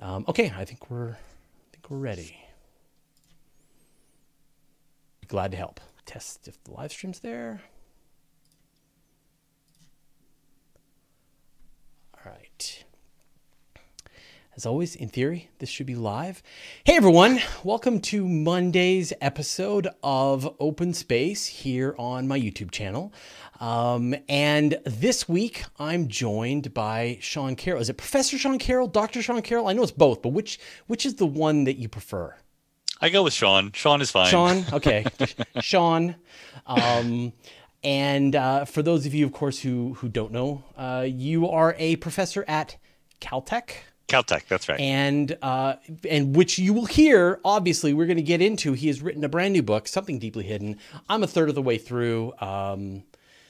Okay, I think we're ready. Glad to help. Test if the live stream's there. All right. As always, in theory, this should be live. Hey everyone, welcome to Monday's episode of Open Space here on my YouTube channel. And this week, I'm joined by Sean Carroll. Is it Professor Sean Carroll, Dr. Sean Carroll? I know it's both, but which is the one that you prefer? I go with Sean. Sean is fine. Sean, okay. Sean. And for those of you, of course, who don't know, you are a professor at Caltech. Caltech, that's right. And which you will hear, obviously, we're going to get into. He has written a brand new book, Something Deeply Hidden. I'm a third of the way through. I'm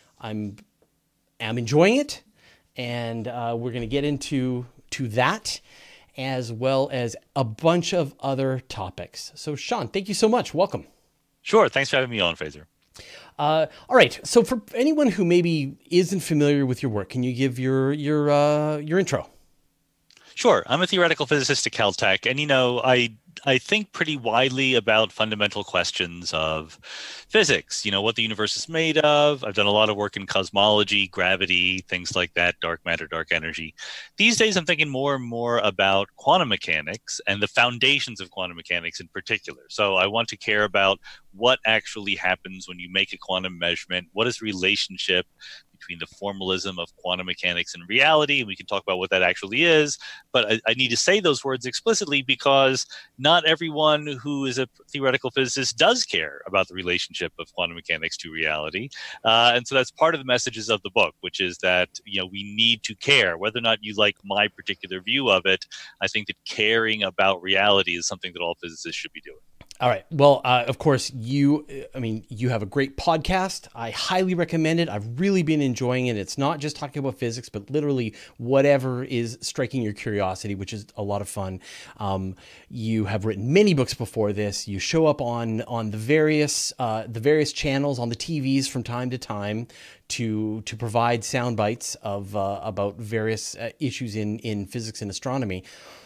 enjoying it, and we're going to get into that, as well as a bunch of other topics. So, Sean, thank you so much. Welcome. Sure. Thanks for having me on, Fraser. All right. So, for anyone who maybe isn't familiar with your work, can you give your intro? Sure. I'm a theoretical physicist at Caltech, and I think pretty widely about fundamental questions of physics, what the universe is made of. I've done a lot of work in cosmology, gravity, things like that, dark matter, dark energy. These days, I'm thinking more and more about quantum mechanics and the foundations of quantum mechanics in particular. So I want to care about what actually happens when you make a quantum measurement. What is the relationship between the formalism of quantum mechanics and reality? We can talk about what that actually is, but I need to say those words explicitly because not everyone who is a theoretical physicist does care about the relationship of quantum mechanics to reality. And so that's part of the messages of the book, which is that we need to care. Whether or not you like my particular view of it, I think that caring about reality is something that all physicists should be doing. All right. Well, of course, you have a great podcast. I highly recommend it. I've really been enjoying it. It's not just talking about physics, but literally whatever is striking your curiosity, which is a lot of fun. You have written many books before this. You show up on the various channels on the TVs from time to time to provide sound bites of about various issues in physics and astronomy.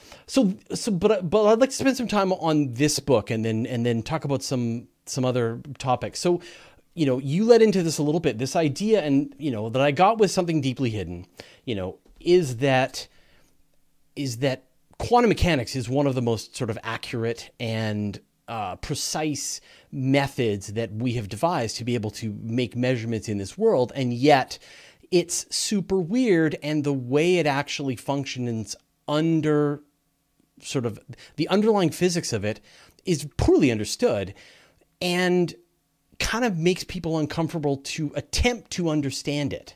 But I'd like to spend some time on this book and then talk about some other topics. So, you led into this a little bit. This idea, and that I got with Something Deeply Hidden, is that quantum mechanics is one of the most sort of accurate and precise methods that we have devised to be able to make measurements in this world, and yet it's super weird, and the way it actually functions under sort of the underlying physics of it is poorly understood and kind of makes people uncomfortable to attempt to understand it.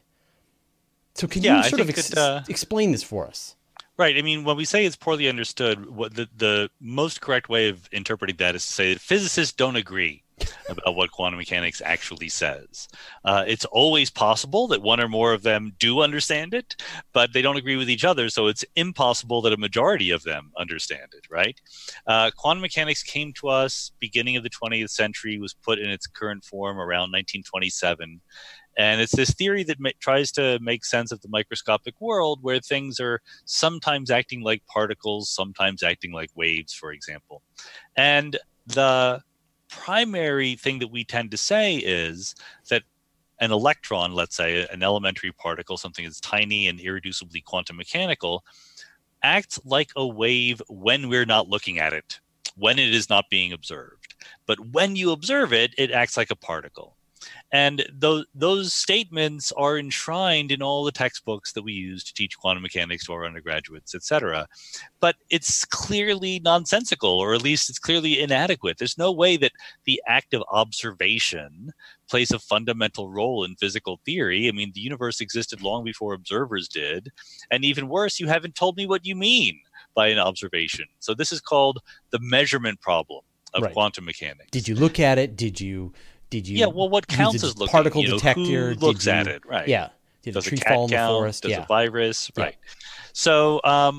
So can you sort of explain this for us? Right. I mean, when we say it's poorly understood, what the most correct way of interpreting that is to say that physicists don't agree about what quantum mechanics actually says. It's always possible that one or more of them do understand it, but they don't agree with each other, so it's impossible that a majority of them understand it, right? Quantum mechanics came to us beginning of the 20th century, was put in its current form around 1927. And it's this theory that tries to make sense of the microscopic world where things are sometimes acting like particles, sometimes acting like waves, for example. And the primary thing that we tend to say is that an electron, let's say an elementary particle, something that's tiny and irreducibly quantum mechanical, acts like a wave when we're not looking at it, when it is not being observed. But when you observe it, it acts like a particle. And those statements are enshrined in all the textbooks that we use to teach quantum mechanics to our undergraduates, et cetera. But it's clearly nonsensical, or at least it's clearly inadequate. There's no way that the act of observation plays a fundamental role in physical theory. I mean, the universe existed long before observers did. And even worse, you haven't told me what you mean by an observation. So this is called the measurement problem of quantum mechanics. Did you look at it? Did you what counts as looking? Particle detector. Who looks at it, right? Yeah. Did a tree fall in the forest? Does a virus? Right. So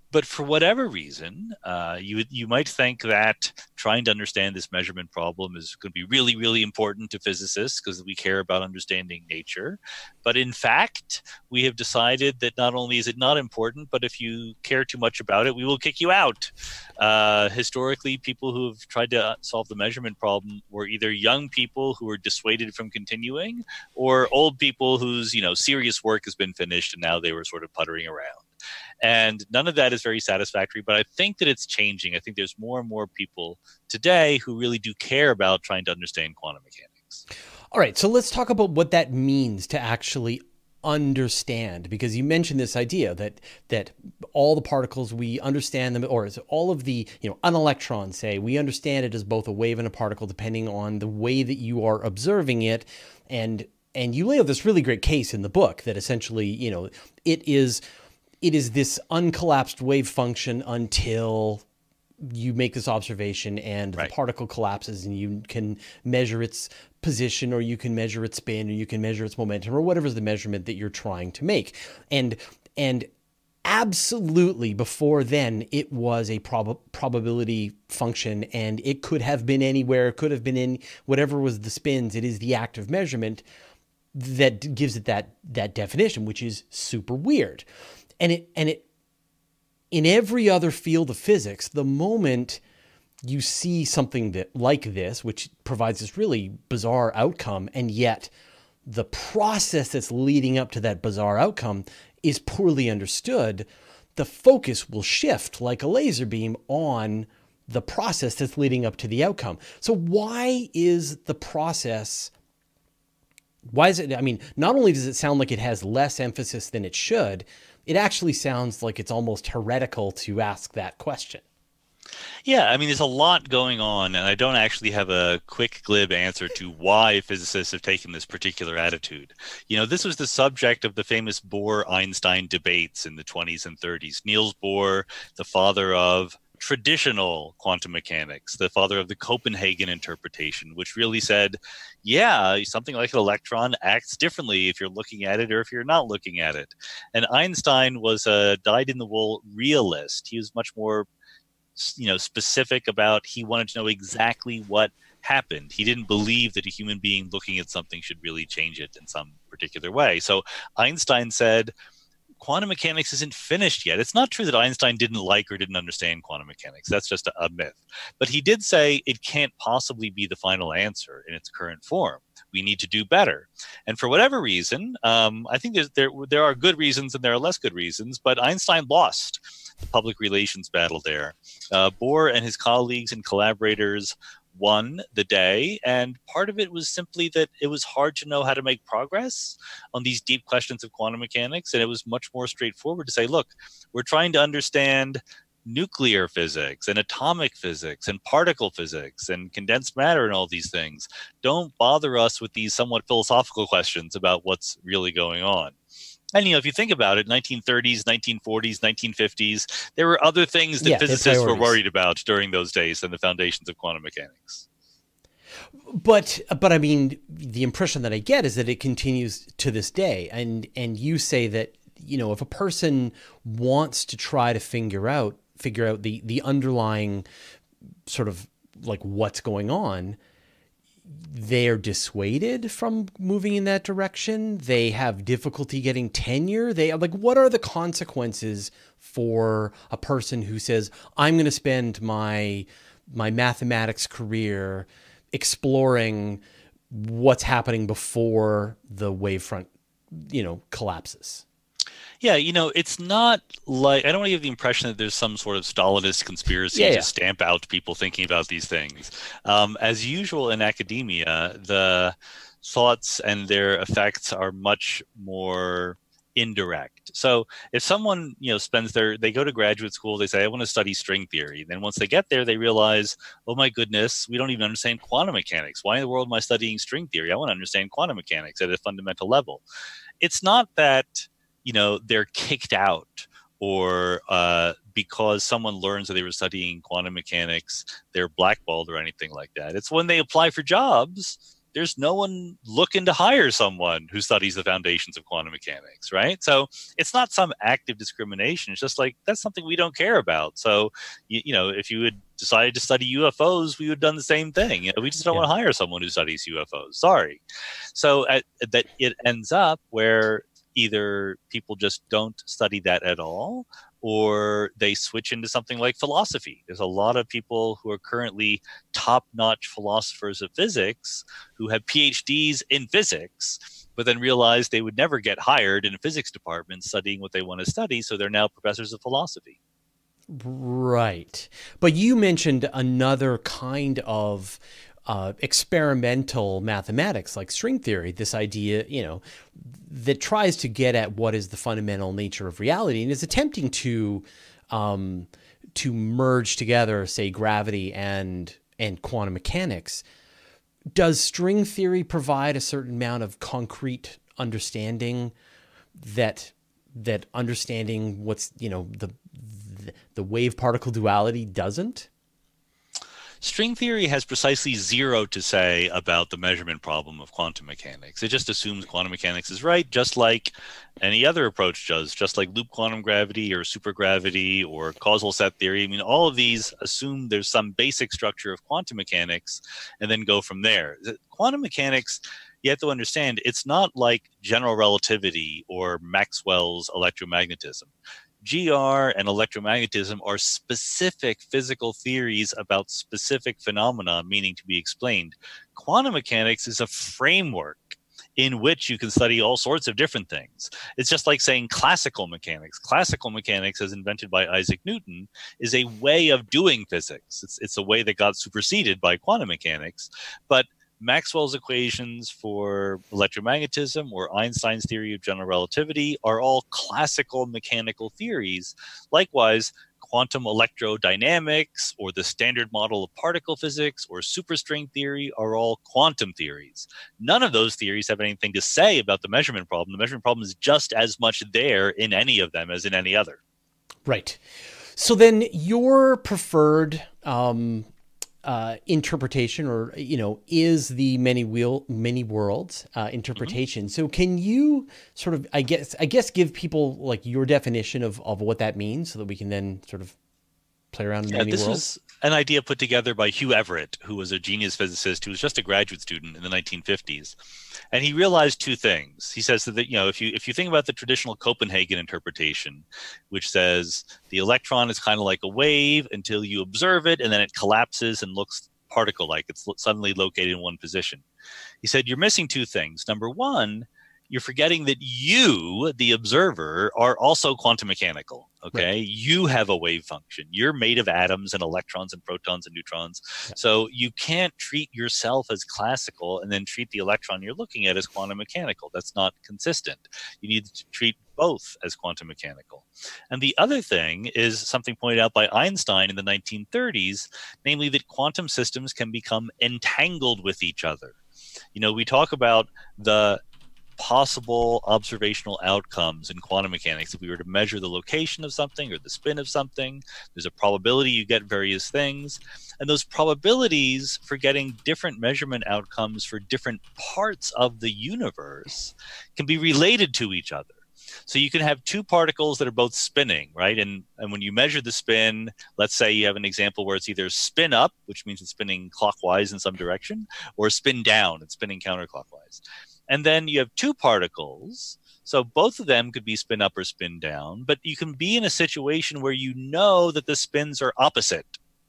But for whatever reason, you might think that trying to understand this measurement problem is going to be really, really important to physicists because we care about understanding nature. But in fact, we have decided that not only is it not important, but if you care too much about it, we will kick you out. Historically, people who have tried to solve the measurement problem were either young people who were dissuaded from continuing, or old people whose serious work has been finished and now they were sort of puttering around. And none of that is very satisfactory, but I think that it's changing. I think there's more and more people today who really do care about trying to understand quantum mechanics. All right, so let's talk about what that means to actually understand, because you mentioned this idea that all the particles, we understand them, or all of the, an electron, say, we understand it as both a wave and a particle depending on the way that you are observing it. And you lay out this really great case in the book that essentially, it is this uncollapsed wave function until you make this observation and the particle collapses, and you can measure its position, or you can measure its spin, or you can measure its momentum, or whatever's the measurement that you're trying to make. And absolutely, before then, it was a probability function, and it could have been anywhere. It could have been in whatever was the spins. It is the act of measurement that gives it that definition, which is super weird. And it in every other field of physics, the moment you see something that like this, which provides this really bizarre outcome, and yet the process that's leading up to that bizarre outcome is poorly understood, the focus will shift like a laser beam on the process that's leading up to the outcome. So why is the process... Why is it? I mean, not only does it sound like it has less emphasis than it should, it actually sounds like it's almost heretical to ask that question. Yeah, I mean, there's a lot going on, and I don't actually have a quick, glib answer to why physicists have taken this particular attitude. This was the subject of the famous Bohr-Einstein debates in the 20s and 30s. Niels Bohr, the father of traditional quantum mechanics, the father of the Copenhagen interpretation, which really said, yeah, something like an electron acts differently if you're looking at it or if you're not looking at it. And Einstein was a dyed-in-the-wool realist. He was much more specific about, he wanted to know exactly what happened. He didn't believe that a human being looking at something should really change it in some particular way. So Einstein said, quantum mechanics isn't finished yet. It's not true that Einstein didn't like or didn't understand quantum mechanics. That's just a myth. But he did say it can't possibly be the final answer in its current form. We need to do better. And for whatever reason, I think there are good reasons and there are less good reasons, but Einstein lost the public relations battle there. Bohr and his colleagues and collaborators won the day, and part of it was simply that it was hard to know how to make progress on these deep questions of quantum mechanics, and it was much more straightforward to say, look, we're trying to understand nuclear physics and atomic physics and particle physics and condensed matter and all these things. Don't bother us with these somewhat philosophical questions about what's really going on. And, if you think about it, 1930s, 1940s, 1950s, there were other things that physicists were worried about during those days than the foundations of quantum mechanics. But I mean, the impression that I get is that it continues to this day. And you say that, if a person wants to try to figure out the underlying sort of like what's going on, they're dissuaded from moving in that direction. They have difficulty getting tenure. What are the consequences for a person who says, I'm going to spend my mathematics career exploring what's happening before the wavefront, collapses? Yeah, it's not like, I don't want to give the impression that there's some sort of Stalinist conspiracy to stamp out people thinking about these things. As usual in academia, the thoughts and their effects are much more indirect. So if someone, they go to graduate school, they say, I want to study string theory. Then once they get there, they realize, oh my goodness, we don't even understand quantum mechanics. Why in the world am I studying string theory? I want to understand quantum mechanics at a fundamental level. It's not that they're kicked out or because someone learns that they were studying quantum mechanics, they're blackballed or anything like that. It's when they apply for jobs, there's no one looking to hire someone who studies the foundations of quantum mechanics, right? So it's not some active discrimination. It's just like, that's something we don't care about. So, if you had decided to study UFOs, we would have done the same thing. We just don't want to hire someone who studies UFOs. Sorry. So that it ends up where either people just don't study that at all, or they switch into something like philosophy. There's a lot of people who are currently top-notch philosophers of physics who have PhDs in physics, but then realize they would never get hired in a physics department studying what they want to study, so they're now professors of philosophy. Right. But you mentioned another kind of experimental mathematics like string theory, this idea, that tries to get at what is the fundamental nature of reality and is attempting to merge together, say, gravity and quantum mechanics. Does string theory provide a certain amount of concrete understanding that understanding what's, the wave particle duality doesn't? String theory has precisely zero to say about the measurement problem of quantum mechanics. It just assumes quantum mechanics is right, just like any other approach does, just like loop quantum gravity or supergravity or causal set theory. I mean, all of these assume there's some basic structure of quantum mechanics and then go from there. Quantum mechanics, you have to understand, it's not like general relativity or Maxwell's electromagnetism. GR and electromagnetism are specific physical theories about specific phenomena meaning to be explained. Quantum mechanics is a framework in which you can study all sorts of different things. It's just like saying classical mechanics. Classical mechanics, as invented by Isaac Newton, is a way of doing physics. It's a way that got superseded by quantum mechanics. But Maxwell's equations for electromagnetism or Einstein's theory of general relativity are all classical mechanical theories. Likewise, quantum electrodynamics or the standard model of particle physics or superstring theory are all quantum theories. None of those theories have anything to say about the measurement problem. The measurement problem is just as much there in any of them as in any other. Right. So then your preferred interpretation, or is the many worlds interpretation. Mm-hmm. So can you sort of, I guess give people like your definition of what that means, so that we can then sort of play around in many worlds? This is an idea put together by Hugh Everett, who was a genius physicist who was just a graduate student in the 1950s. And he realized two things. He says that, if you think about the traditional Copenhagen interpretation, which says the electron is kind of like a wave until you observe it, and then it collapses and looks particle-like. It's suddenly located in one position. He said, you're missing two things. Number one, you're forgetting that you, the observer, are also quantum mechanical. Okay. Right. You have a wave function. You're made of atoms and electrons and protons and neutrons. Yeah. So you can't treat yourself as classical and then treat the electron you're looking at as quantum mechanical. That's not consistent. You need to treat both as quantum mechanical. And the other thing is something pointed out by Einstein in the 1930s, namely that quantum systems can become entangled with each other. We talk about the possible observational outcomes in quantum mechanics. If we were to measure the location of something or the spin of something, there's a probability you get various things. And those probabilities for getting different measurement outcomes for different parts of the universe can be related to each other. So you can have two particles that are both spinning, right? And when you measure the spin, let's say you have an example where it's either spin up, which means it's spinning clockwise in some direction, or spin down, it's spinning counterclockwise. And then you have two particles, so both of them could be spin up or spin down, but you can be in a situation where you know that the spins are opposite.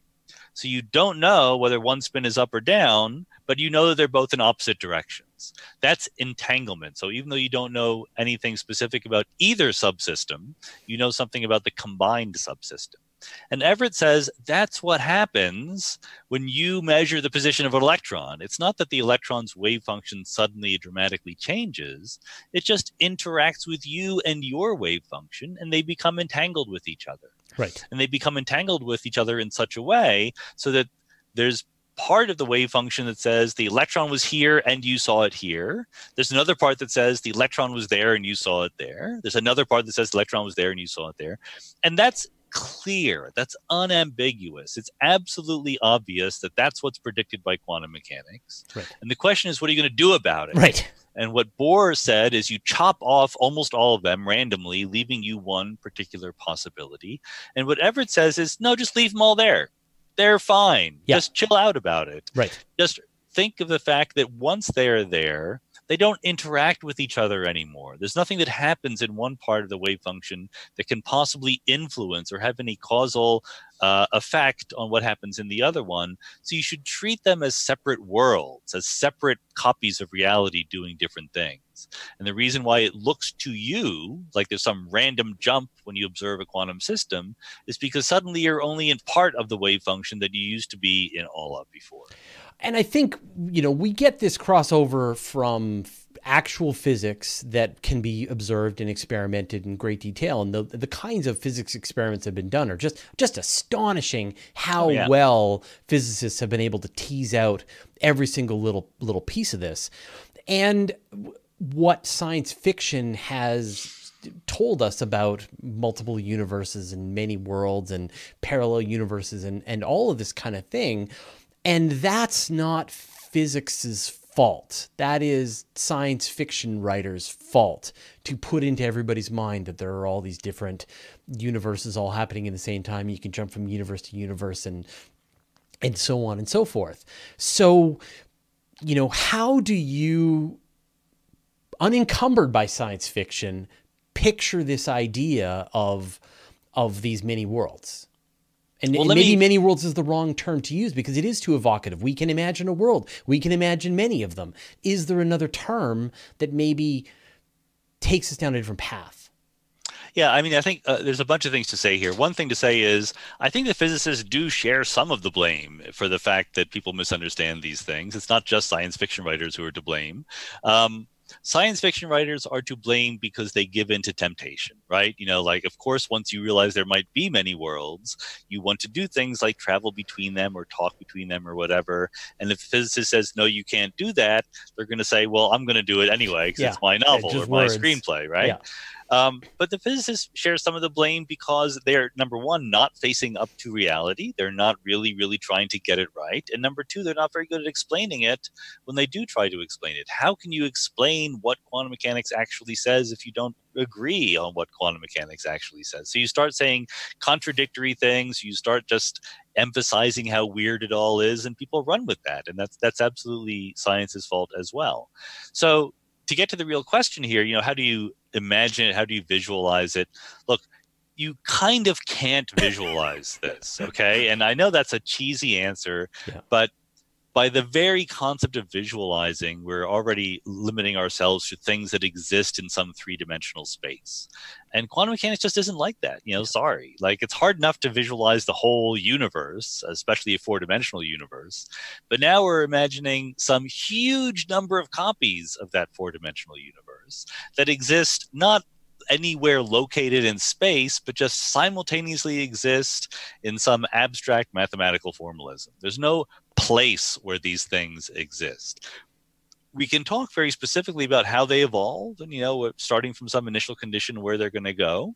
So you don't know whether one spin is up or down, but you know that they're both in opposite directions. That's entanglement. So even though you don't know anything specific about either subsystem, you know something about the combined subsystem. And Everett says that's what happens when you measure the position of an electron. It's not that the electron's wave function suddenly dramatically changes. It just interacts with you and your wave function, and they become entangled with each other. Right. And they become entangled with each other in such a way so that there's part of the wave function that says the electron was here and you saw it here. There's another part that says the electron was there and you saw it there. There's another part that says the electron was there and you saw it there. And that's clear. That's unambiguous. It's absolutely obvious that that's what's predicted by quantum mechanics. Right. And the question is, what are you going to do about it? Right. And what Bohr said is you chop off almost all of them randomly, leaving you one particular possibility. And what Everett says is, no, just leave them all there. They're fine. Yeah. Just chill out about it. Right. Just think of the fact that once they're there, they don't interact with each other anymore. There's nothing that happens in one part of the wave function that can possibly influence or have any causal effect on what happens in the other one. So you should treat them as separate worlds, as separate copies of reality doing different things. And the reason why it looks to you like there's some random jump when you observe a quantum system is because suddenly you're only in part of the wave function that you used to be in all of before. And I think, we get this crossover from actual physics that can be observed and experimented in great detail. And the kinds of physics experiments that have been done are just astonishing how well physicists have been able to tease out every single little piece of this. And what science fiction has told us about multiple universes and many worlds and parallel universes and all of this kind of thing. And that's not physics's fault. That is science fiction writers' fault to put into everybody's mind that there are all these different universes all happening at the same time. You can jump from universe to universe and so on and so forth. So, how do you, unencumbered by science fiction, picture this idea of these many worlds? And maybe many worlds is the wrong term to use because it is too evocative. We can imagine a world. We can imagine many of them. Is there another term that maybe takes us down a different path? Yeah, I mean, I think there's a bunch of things to say here. One thing to say is I think the physicists do share some of the blame for the fact that people misunderstand these things. It's not just science fiction writers who are to blame. Science fiction writers are to blame because they give in to temptation, right? Of course, once you realize there might be many worlds, you want to do things like travel between them or talk between them or whatever. And if the physicist says, no, you can't do that, they're going to say, well, I'm going to do it anyway because it's my novel or my screenplay, right? Yeah. But the physicists share some of the blame because they're, number one, not facing up to reality. They're not really, really trying to get it right. And number two, they're not very good at explaining it when they do try to explain it. How can you explain what quantum mechanics actually says if you don't agree on what quantum mechanics actually says? So you start saying contradictory things. You start just emphasizing how weird it all is, and people run with that. And that's absolutely science's fault as well. So to get to the real question here, how do you imagine it? How do you visualize it? Look, you kind of can't visualize this, okay? And I know that's a cheesy answer, but by the very concept of visualizing, we're already limiting ourselves to things that exist in some three-dimensional space. And quantum mechanics just isn't like that, sorry. It's hard enough to visualize the whole universe, especially a four-dimensional universe. But now we're imagining some huge number of copies of that four-dimensional universe that exist not anywhere located in space, but just simultaneously exist in some abstract mathematical formalism. There's no place where these things exist. We can talk very specifically about how they evolved and, starting from some initial condition where they're going to go.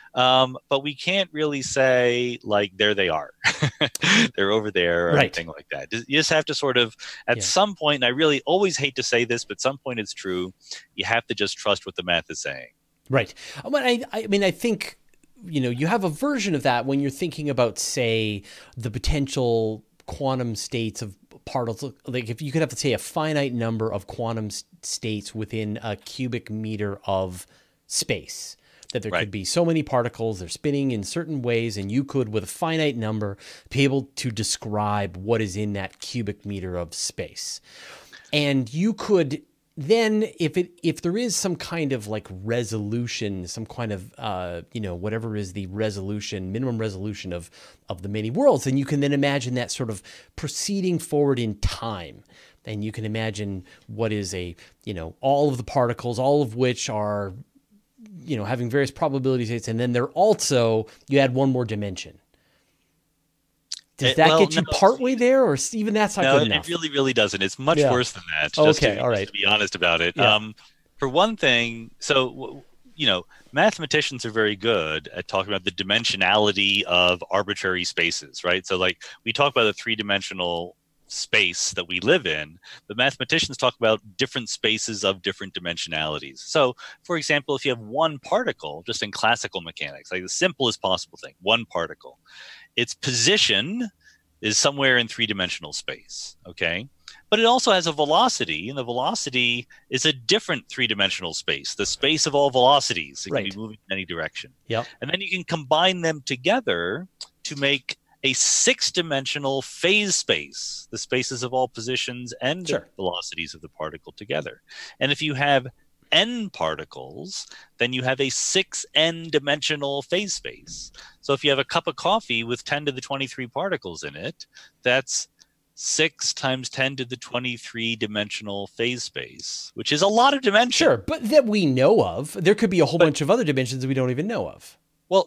But we can't really say, there they are. They're over there or anything like that. You just have to sort of, at some point, and I really always hate to say this, but at some point it's true, you have to just trust what the math is saying. Right. I mean, I think, you have a version of that when you're thinking about, say, the potential quantum states of particles. Like if you could have, say, a finite number of quantum states within a cubic meter of space, that there could be so many particles, they're spinning in certain ways, and you could, with a finite number, be able to describe what is in that cubic meter of space. And you could then, if there is some kind of resolution, some kind of whatever is the minimum resolution of the many worlds, then you can then imagine that sort of proceeding forward in time. And you can imagine what is all of the particles, all of which are having various probability states, and then they're also, you add one more dimension. Does that get you partway there, or even that's not good enough? It really, really doesn't. It's much worse than that. Okay, all right. Just to be honest about it. Yeah. For one thing, so mathematicians are very good at talking about the dimensionality of arbitrary spaces, right? So like we talk about the three-dimensional space that we live in, but mathematicians talk about different spaces of different dimensionalities. So, for example, if you have one particle, just in classical mechanics, like the simplest possible thing, one particle, its position is somewhere in three-dimensional space, okay? But it also has a velocity, and the velocity is a different three-dimensional space, the space of all velocities. It can be moving in any direction. Yep. And then you can combine them together to make a six-dimensional phase space, the spaces of all positions and the velocities of the particle together. And if you have n particles, then you have a 6n dimensional phase space. So if you have a cup of coffee with 10 to the 23 particles in it, that's 6 times 10 to the 23 dimensional phase space, which is a lot of dimension. Sure, but that we know of. There could be a whole bunch of other dimensions that we don't even know of. Well,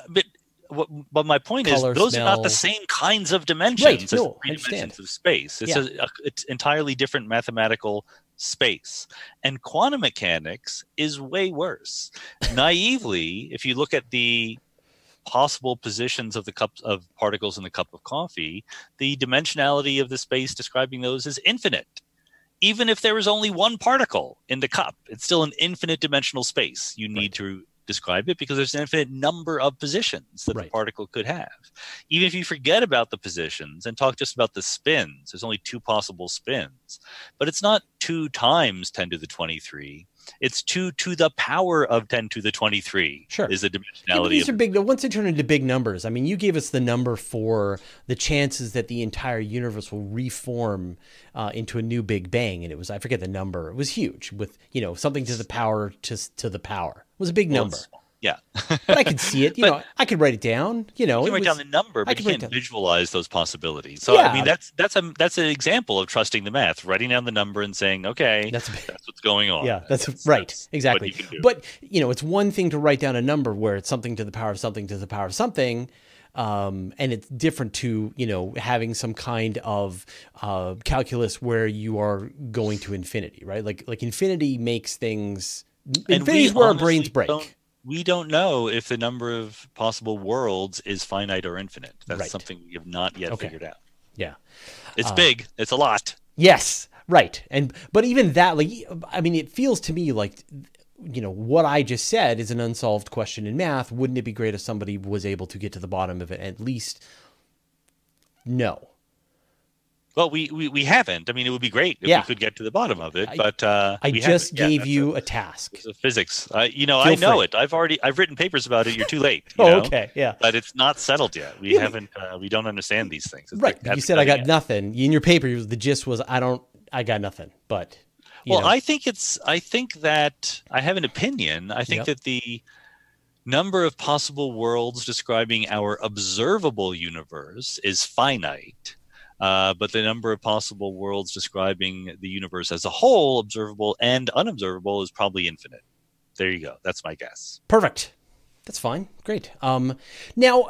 but my point Color, is, those smell. are not the same kinds of dimensions Right, as no, three I understand. dimensions of space. It's it's entirely different mathematical space. And quantum mechanics is way worse. Naively, if you look at the possible positions of the cups of particles in the cup of coffee, the dimensionality of the space describing those is infinite. Even if there is only one particle in the cup, it's still an infinite dimensional space. You need to describe it because there's an infinite number of positions that the particle could have. Even if you forget about the positions and talk just about the spins, there's only two possible spins. But it's not 2 times 10 to the 23. It's 2 to the power of 10 to the 23 is the dimensionality. These are big. Once they turn into big numbers, I mean, you gave us the number for the chances that the entire universe will reform into a new Big Bang. And it was, I forget the number. It was huge with, something to the power to the power. It was a big number. Yeah. But I could see it. I could write it down. You can write down the number, but you can't visualize those possibilities. So I mean, that's an example of trusting the math, writing down the number and saying, okay, that's what's going on. Yeah, that's exactly. But it's one thing to write down a number where it's something to the power of something to the power of something. And it's different to, having some kind of calculus where you are going to infinity, right? Like infinity makes things. Infinity is where our brains break. We don't know if the number of possible worlds is finite or infinite. That's something we have not yet figured out. Yeah. It's big. It's a lot. Yes. Right. But even that, it feels to me like, what I just said is an unsolved question in math. Wouldn't it be great if somebody was able to get to the bottom of it? At least, no. Well, we haven't. I mean, it would be great if we could get to the bottom of it, but I just gave you a task. It's a physics. I know it. I've written papers about it. You're too late. Okay, yeah. But it's not settled yet. We haven't. We don't understand these things. It's right. You said I got nothing. In your paper, the gist was I got nothing. But I think that I have an opinion. I think that the number of possible worlds describing our observable universe is finite. But the number of possible worlds describing the universe as a whole, observable and unobservable, is probably infinite. There you go. That's my guess. Perfect. That's fine. Great. Now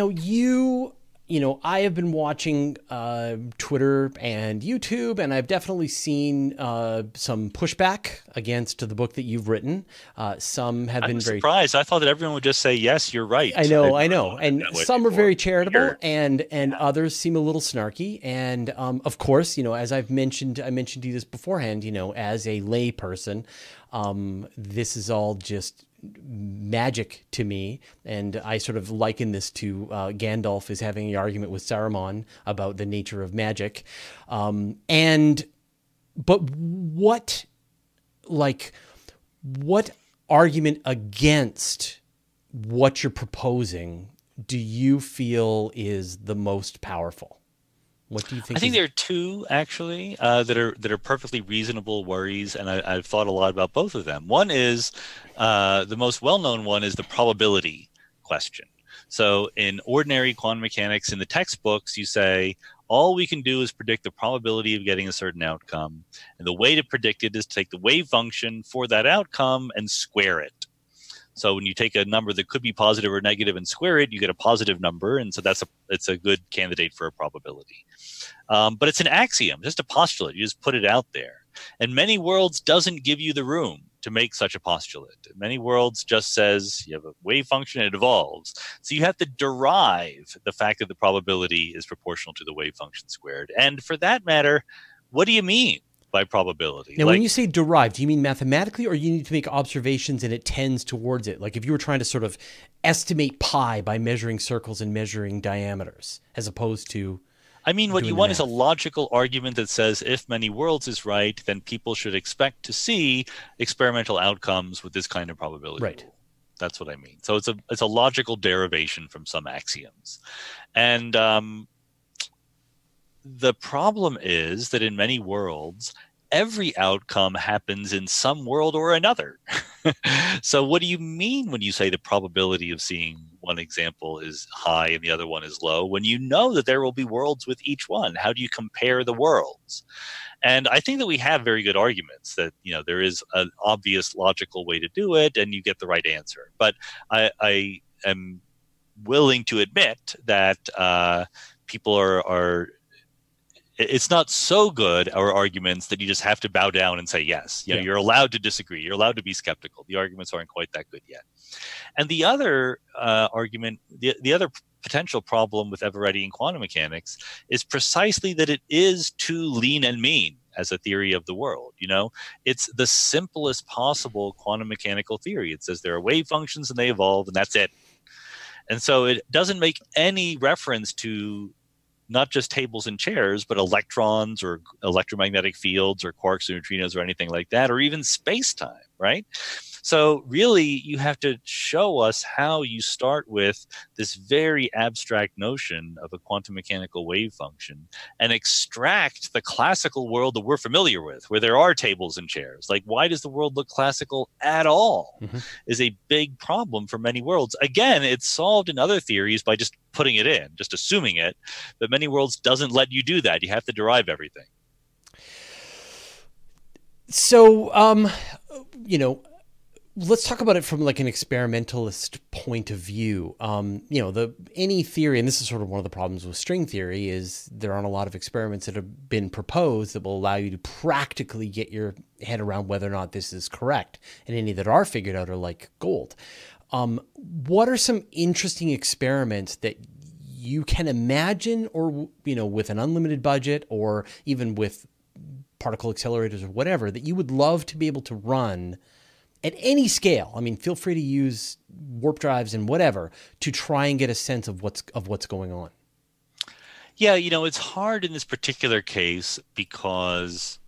I have been watching Twitter and YouTube, and I've definitely seen some pushback against the book that you've written. Some have been very surprised. I thought that everyone would just say, yes, you're right. I know. And some are very charitable, and others seem a little snarky. And of course, as I mentioned to you this beforehand, as a lay person, this is all just magic to me, and I sort of liken this to Gandalf is having an argument with Saruman about the nature of magic, but what argument against what you're proposing do you feel is the most powerful? What do you think? I think there are two actually that are perfectly reasonable worries, and I've thought a lot about both of them. One is the most well-known one is the probability question. So in ordinary quantum mechanics, in the textbooks, you say all we can do is predict the probability of getting a certain outcome, and the way to predict it is to take the wave function for that outcome and square it. So when you take a number that could be positive or negative and square it, you get a positive number, and so it's a good candidate for a probability. But it's an axiom, just a postulate. You just put it out there. And many worlds doesn't give you the room to make such a postulate. Many worlds just says you have a wave function, it evolves. So you have to derive the fact that the probability is proportional to the wave function squared. And for that matter, what do you mean by probability? Now, when you say derive, do you mean mathematically, or you need to make observations and it tends towards it? Like if you were trying to sort of estimate pi by measuring circles and measuring diameters, as opposed to... I mean, what you want is a logical argument that says if many worlds is right, then people should expect to see experimental outcomes with this kind of probability. Right. Rule. That's what I mean. So it's a logical derivation from some axioms. And the problem is that in many worlds, every outcome happens in some world or another. So what do you mean when you say the probability of seeing one example is high and the other one is low, when you know that there will be worlds with each one? How do you compare the worlds? And I think that we have very good arguments that, there is an obvious logical way to do it and you get the right answer. But I am willing to admit that people are it's not so good, our arguments, that you just have to bow down and say yes. You're allowed to disagree. You're allowed to be skeptical. The arguments aren't quite that good yet. And the other argument, the other potential problem with Everettian quantum mechanics is precisely that it is too lean and mean as a theory of the world. It's the simplest possible quantum mechanical theory. It says there are wave functions and they evolve, and that's it. And so it doesn't make any reference to not just tables and chairs, but electrons or electromagnetic fields or quarks or neutrinos or anything like that, or even space-time, right? So really, you have to show us how you start with this very abstract notion of a quantum mechanical wave function and extract the classical world that we're familiar with, where there are tables and chairs. Like, why does the world look classical at all? Mm-hmm. Is a big problem for many worlds. Again, it's solved in other theories by just putting it in, just assuming it. But many worlds doesn't let you do that. You have to derive everything. So, let's talk about it from like an experimentalist point of view. Any theory, and this is sort of one of the problems with string theory, is there aren't a lot of experiments that have been proposed that will allow you to practically get your head around whether or not this is correct. And any that are figured out are like gold. What are some interesting experiments that you can imagine, or, with an unlimited budget, or even with particle accelerators or whatever, that you would love to be able to run at any scale? I mean, feel free to use warp drives and whatever to try and get a sense of what's going on. Yeah, it's hard in this particular case because,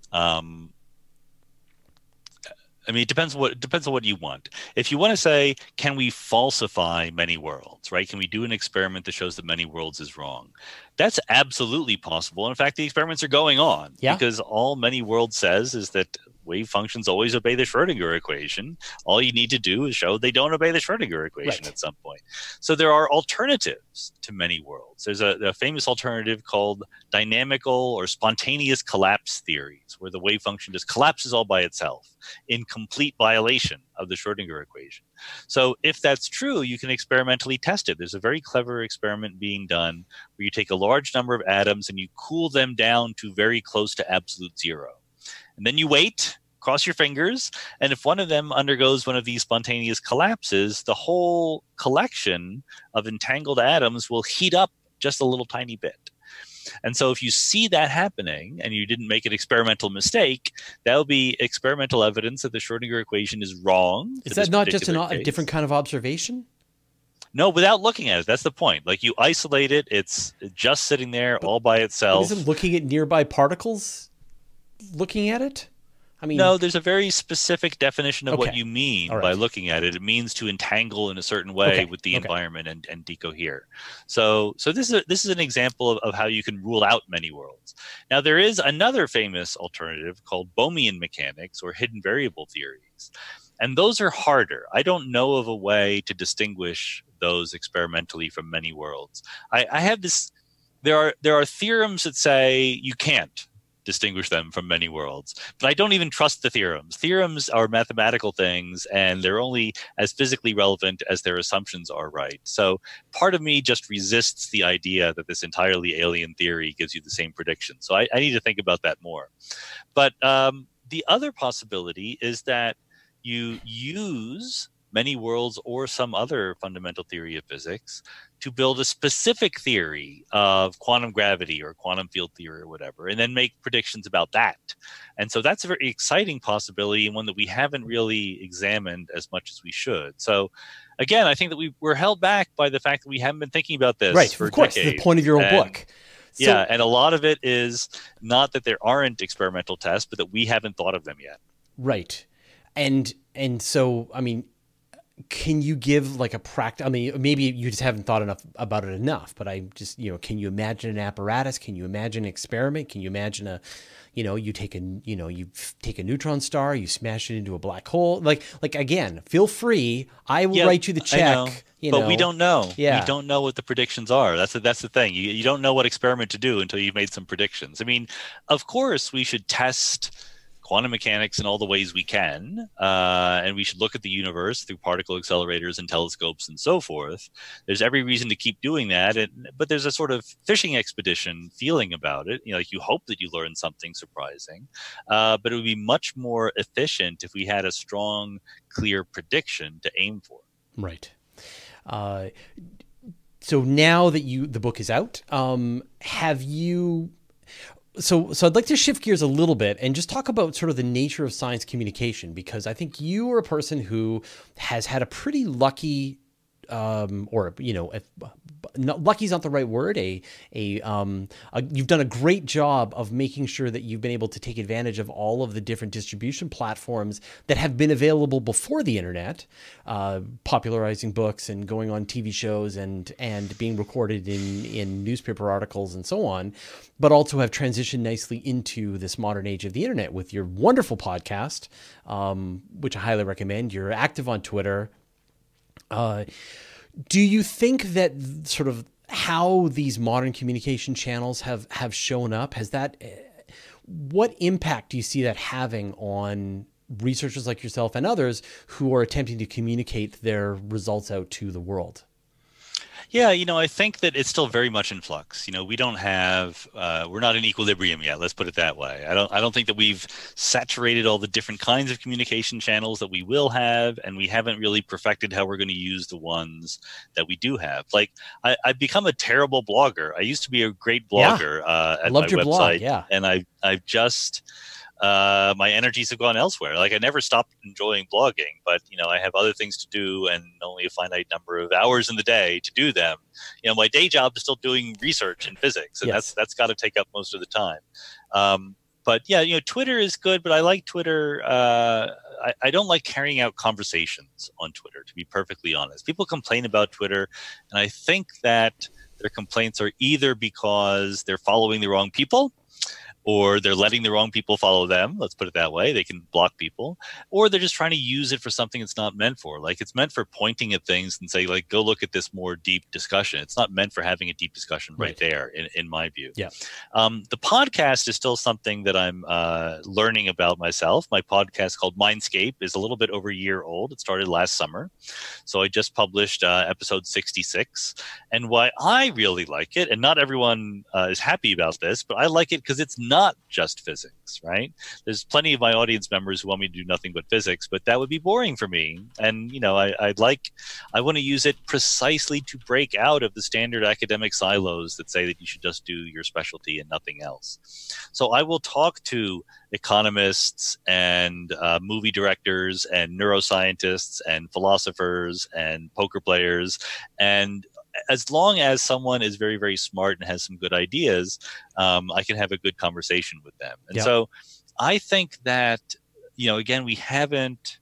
it depends on what you want. If you want to say, can we falsify many worlds, right? Can we do an experiment that shows that many worlds is wrong? That's absolutely possible. In fact, the experiments are going on because all many worlds says is that wave functions always obey the Schrödinger equation. All you need to do is show they don't obey the Schrödinger equation at some point. So there are alternatives to many worlds. There's a famous alternative called dynamical or spontaneous collapse theories, where the wave function just collapses all by itself in complete violation of the Schrödinger equation. So if that's true, you can experimentally test it. There's a very clever experiment being done where you take a large number of atoms and you cool them down to very close to absolute zero. And then you wait, cross your fingers, and if one of them undergoes one of these spontaneous collapses, the whole collection of entangled atoms will heat up just a little tiny bit. And so if you see that happening and you didn't make an experimental mistake, that will be experimental evidence that the Schrödinger equation is wrong. Is that not just a different kind of observation? No, without looking at it. That's the point. Like, you isolate it, it's just sitting there all by itself. Isn't looking at nearby particles looking at it? I mean, no, there's a very specific definition of what you mean by looking at it. It means to entangle in a certain way with the environment and decohere. So this is an example of how you can rule out many worlds. Now, there is another famous alternative called Bohmian mechanics, or hidden variable theories. And those are harder. I don't know of a way to distinguish those experimentally from many worlds. I have this. There are theorems that say you can't distinguish them from many worlds, but I don't even trust the theorems. Theorems are mathematical things, and they're only as physically relevant as their assumptions are right. So part of me just resists the idea that this entirely alien theory gives you the same prediction. So I need to think about that more. But the other possibility is that you use many worlds or some other fundamental theory of physics to build a specific theory of quantum gravity or quantum field theory or whatever, and then make predictions about that. And so that's a very exciting possibility and one that we haven't really examined as much as we should. So again, I think that we're held back by the fact that we haven't been thinking about this for of course, decades. the point of your own book. So, yeah, and a lot of it is not that there aren't experimental tests, but that we haven't thought of them yet. Right. And so, I mean, can you give like a practice? I mean, maybe you just haven't thought about it enough, but I just, can you imagine an apparatus? Can you imagine an experiment? Can you imagine you take a neutron star, you smash it into a black hole. Like again, feel free. I will write you the check. But we don't know. Yeah. We don't know what the predictions are. That's the thing. You don't know what experiment to do until you've made some predictions. I mean, of course, we should test quantum mechanics in all the ways we can, and we should look at the universe through particle accelerators and telescopes and so forth. There's every reason to keep doing that, but there's a sort of fishing expedition feeling about it. Like you hope that you learn something surprising, but it would be much more efficient if we had a strong, clear prediction to aim for. Right. So now that the book is out, have you? So I'd like to shift gears a little bit and just talk about sort of the nature of science communication, because I think you are a person who has had a pretty lucky, lucky's not the right word. You've done a great job of making sure that you've been able to take advantage of all of the different distribution platforms that have been available before the internet, popularizing books and going on TV shows and being recorded in newspaper articles and so on, but also have transitioned nicely into this modern age of the internet with your wonderful podcast, which I highly recommend. You're active on Twitter. Do you think that sort of how these modern communication channels have shown up, what impact do you see that having on researchers like yourself and others who are attempting to communicate their results out to the world? Yeah, I think that it's still very much in flux. We don't have, we're not in equilibrium yet. Let's put it that way. I don't think that we've saturated all the different kinds of communication channels that we will have, and we haven't really perfected how we're going to use the ones that we do have. Like, I've become a terrible blogger. I used to be a great blogger at my website, blog, yeah. And I've just my energies have gone elsewhere. Like, I never stopped enjoying blogging, but I have other things to do and only a finite number of hours in the day to do them. My day job is still doing research in physics, and yes. that's got to take up most of the time. But yeah, Twitter is good, but I like Twitter. I don't like carrying out conversations on Twitter, to be perfectly honest. People complain about Twitter, and I think that their complaints are either because they're following the wrong people, or they're letting the wrong people follow them. Let's put it that way. They can block people, or they're just trying to use it for something it's not meant for. Like, it's meant for pointing at things and say, like, go look at this more deep discussion. It's not meant for having a deep discussion right there, in my view. Yeah. The podcast is still something that I'm learning about myself. My podcast called Mindscape is a little bit over a year old. It started last summer. So I just published episode 66. And why I really like it, and not everyone is happy about this, but I like it because it's not just physics, right? There's plenty of my audience members who want me to do nothing but physics, but that would be boring for me. And, I want to use it precisely to break out of the standard academic silos that say that you should just do your specialty and nothing else. So I will talk to economists and movie directors and neuroscientists and philosophers and poker players, and as long as someone is very, very smart and has some good ideas, I can have a good conversation with them. And so I think that, again, we haven't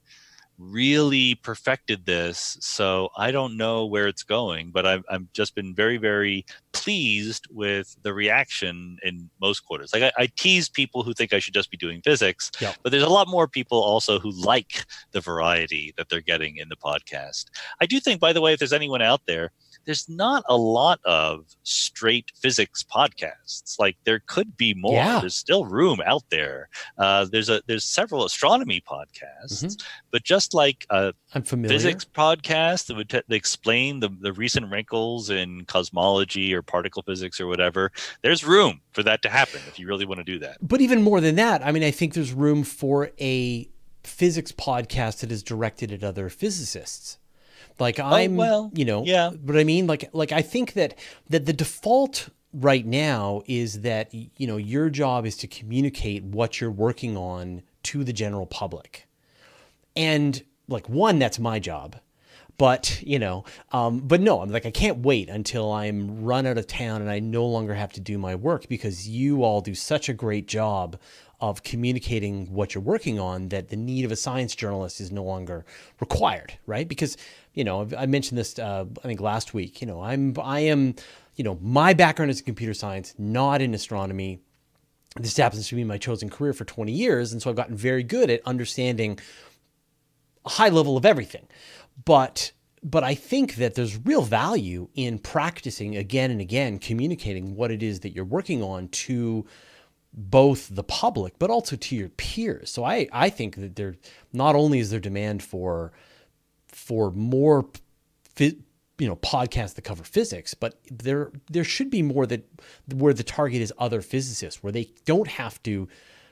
really perfected this, so I don't know where it's going, but I've just been very, very pleased with the reaction in most quarters. Like, I tease people who think I should just be doing physics, but there's a lot more people also who like the variety that they're getting in the podcast. I do think, by the way, if there's anyone out there, there's not a lot of straight physics podcasts. Like, there could be more. Yeah. There's still room out there. There's several astronomy podcasts, but just like a physics podcast that would explain the recent wrinkles in cosmology or particle physics or whatever, there's room for that to happen if you really want to do that. But even more than that, I mean, I think there's room for a physics podcast that is directed at other physicists. Like yeah. But I mean, like I think that the default right now is that, your job is to communicate what you're working on to the general public. And like, one, that's my job. But, but no, I'm like, I can't wait until I'm run out of town and I no longer have to do my work, because you all do such a great job of communicating what you're working on that the need of a science journalist is no longer required, right? Because, I mentioned this, I think last week, I am, my background is in computer science, not in astronomy. This happens to be my chosen career for 20 years. And so I've gotten very good at understanding a high level of everything. But I think that there's real value in practicing again and again, communicating what it is that you're working on to both the public, but also to your peers. So I think that there not only is there demand for more podcasts that cover physics, but there should be more that where the target is other physicists, where they don't have to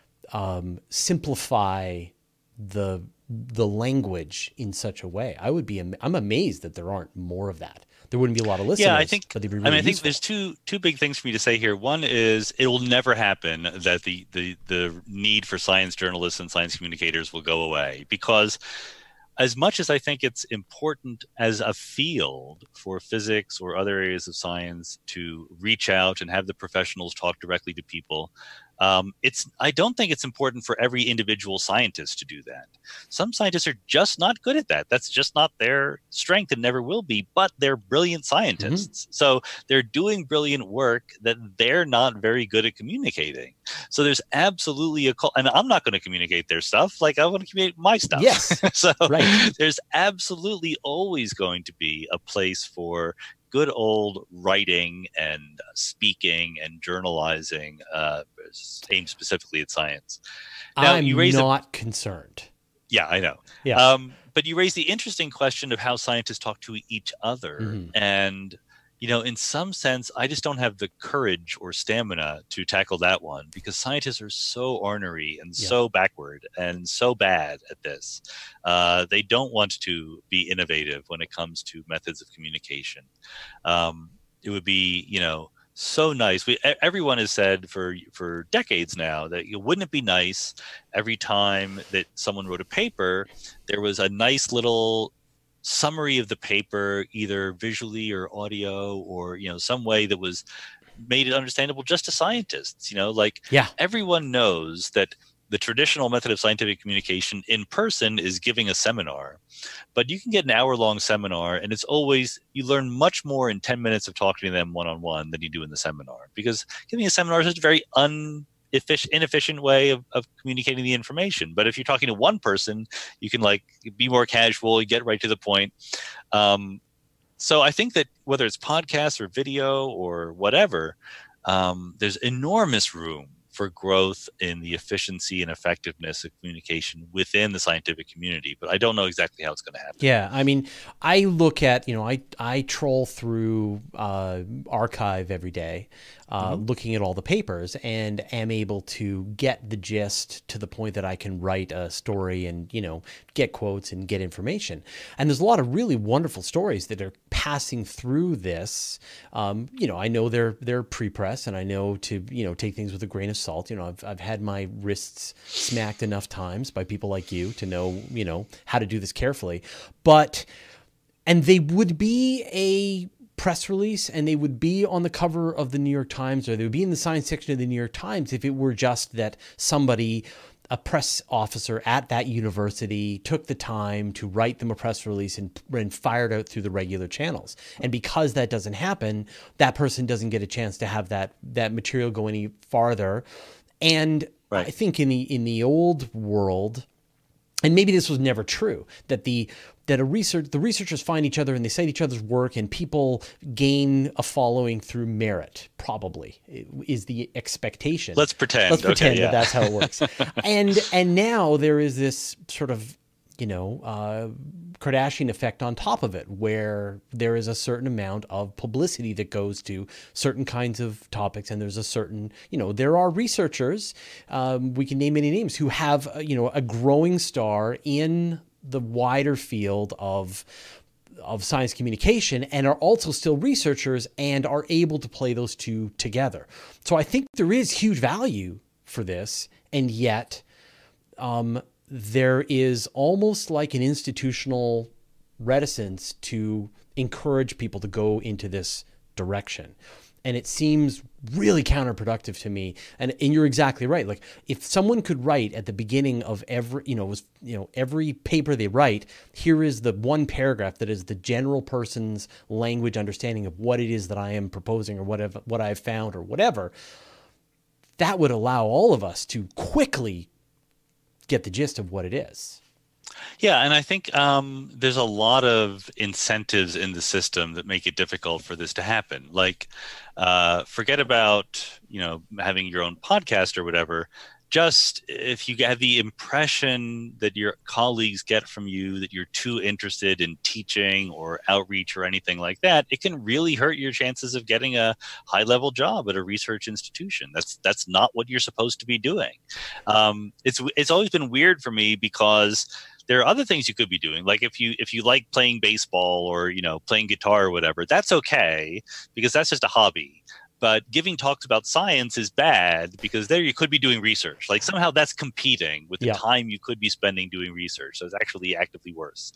simplify the language in such a way. I'm amazed that there aren't more of that. There wouldn't be a lot of listeners. Yeah, I think. But they'd be really I think useful. there's two big things for me to say here. One is it will never happen that the need for science journalists and science communicators will go away, because as much as I think it's important as a field for physics or other areas of science to reach out and have the professionals talk directly to people, I don't think it's important for every individual scientist to do that. Some scientists are just not good at that. That's just not their strength and never will be, but they're brilliant scientists. Mm-hmm. So they're doing brilliant work that they're not very good at communicating. So there's absolutely and I'm not going to communicate their stuff. Like, I want to communicate my stuff. Yes. So right. There's absolutely always going to be a place for good old writing and speaking and journalizing aimed specifically at science. Now, I'm not concerned. Yeah, I know. Yeah. But you raise the interesting question of how scientists talk to each other. Mm-hmm. And, in some sense, I just don't have the courage or stamina to tackle that one, because scientists are so ornery and so backward and so bad at this. They don't want to be innovative when it comes to methods of communication. It would be, so nice. Everyone has said for decades now that wouldn't it be nice every time that someone wrote a paper, there was a nice little summary of the paper, either visually or audio or, some way that was made it understandable just to scientists. Everyone knows that the traditional method of scientific communication in person is giving a seminar, but you can get an hour-long seminar, and it's always, you learn much more in 10 minutes of talking to them one-on-one than you do in the seminar, because giving a seminar is just a very inefficient way of communicating the information. But if you're talking to one person, you can be more casual, you get right to the point. So I think that whether it's podcasts or video or whatever, there's enormous room for growth in the efficiency and effectiveness of communication within the scientific community. But I don't know exactly how it's going to happen. Yeah, I mean, I look at, I troll through archive every day, looking at all the papers, and am able to get the gist to the point that I can write a story and, get quotes and get information. And there's a lot of really wonderful stories that are passing through this. I know they're pre-press, and I know to, take things with a grain of salt. I've had my wrists smacked enough times by people like you to know, how to do this carefully. And they would be a press release, and they would be on the cover of the New York Times, or they would be in the science section of the New York Times if it were just that somebody, a press officer at that university, took the time to write them a press release and fired out through the regular channels. And because that doesn't happen, that person doesn't get a chance to have that material go any farther. And right. I think in the old world, and maybe this was never true, that the researchers find each other and they cite each other's work, and people gain a following through merit, probably, is the expectation. Let's pretend that that's how it works. And now there is this sort of, Kardashian effect on top of it, where there is a certain amount of publicity that goes to certain kinds of topics. And there's a certain, there are researchers, we can name many names, who have, a growing star in the wider field of science communication and are also still researchers and are able to play those two together. So I think there is huge value for this. And yet, there is almost like an institutional reticence to encourage people to go into this direction. And it seems really counterproductive to me. And you're exactly right. Like, if someone could write at the beginning of every paper they write, here is the one paragraph that is the general person's language understanding of what it is that I am proposing or what I've found or whatever, that would allow all of us to quickly get the gist of what it is. Yeah, and I think there's a lot of incentives in the system that make it difficult for this to happen. Like, forget about having your own podcast or whatever. Just if you have the impression that your colleagues get from you that you're too interested in teaching or outreach or anything like that, it can really hurt your chances of getting a high-level job at a research institution. That's not what you're supposed to be doing. It's always been weird for me because there are other things you could be doing. Like if you like playing baseball or playing guitar or whatever, that's okay because that's just a hobby. But giving talks about science is bad because there you could be doing research. Like somehow that's competing with the time you could be spending doing research. So it's actually actively worse.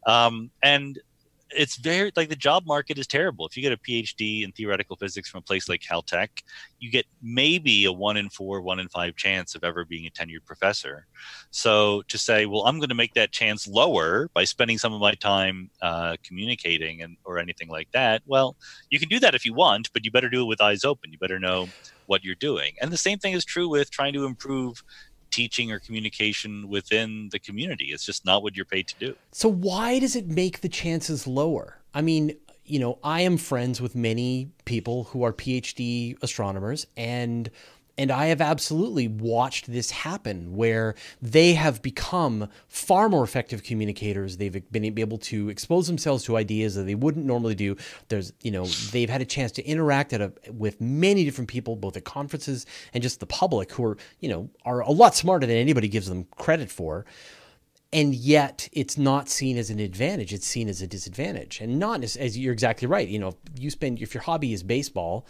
And it's very, like, the job market is terrible. If you get a PhD in theoretical physics from a place like Caltech, you get maybe a 1 in 4, 1 in 5 chance of ever being a tenured professor. So to say, well, I'm going to make that chance lower by spending some of my time communicating or anything like that, well, you can do that if you want, but you better do it with eyes open. You better know what you're doing. And the same thing is true with trying to improve teaching or communication within the community. It's just not what you're paid to do. So why does it make the chances lower? I mean, I am friends with many people who are PhD astronomers, and I have absolutely watched this happen where they have become far more effective communicators. They've been able to expose themselves to ideas that they wouldn't normally do. They've had a chance to interact with many different people, both at conferences and just the public, who are a lot smarter than anybody gives them credit for. And yet it's not seen as an advantage. It's seen as a disadvantage. And not as you're exactly right. If your hobby is baseball,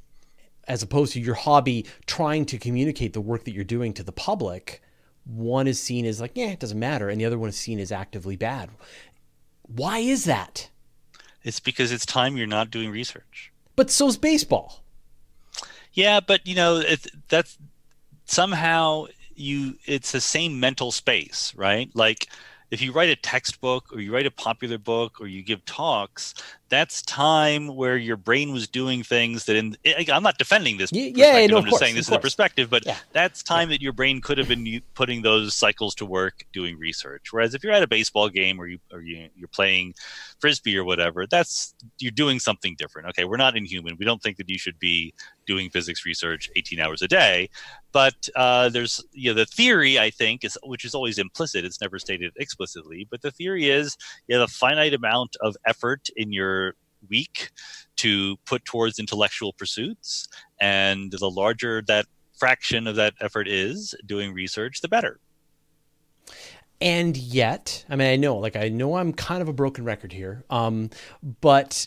as opposed to your hobby trying to communicate the work that you're doing to the public, one is seen as like, it doesn't matter. And the other one is seen as actively bad. Why is that? It's because it's time you're not doing research. But so's baseball. Yeah, but that's somehow it's the same mental space, right? Like, if you write a textbook or you write a popular book or you give talks, that's time where your brain was doing things that I'm not defending this perspective. I'm just saying this is a perspective, but that's time that your brain could have been putting those cycles to work doing research. Whereas if you're at a baseball game or you're playing Frisbee or whatever, you're doing something different. Okay, we're not inhuman. We don't think that you should be doing physics research 18 hours a day. But there's the theory, I think, which is always implicit. It's never stated explicitly. But the theory is you have a finite amount of effort in your week to put towards intellectual pursuits. And the larger that fraction of that effort is doing research, the better. And yet, I mean, I know I'm kind of a broken record here, but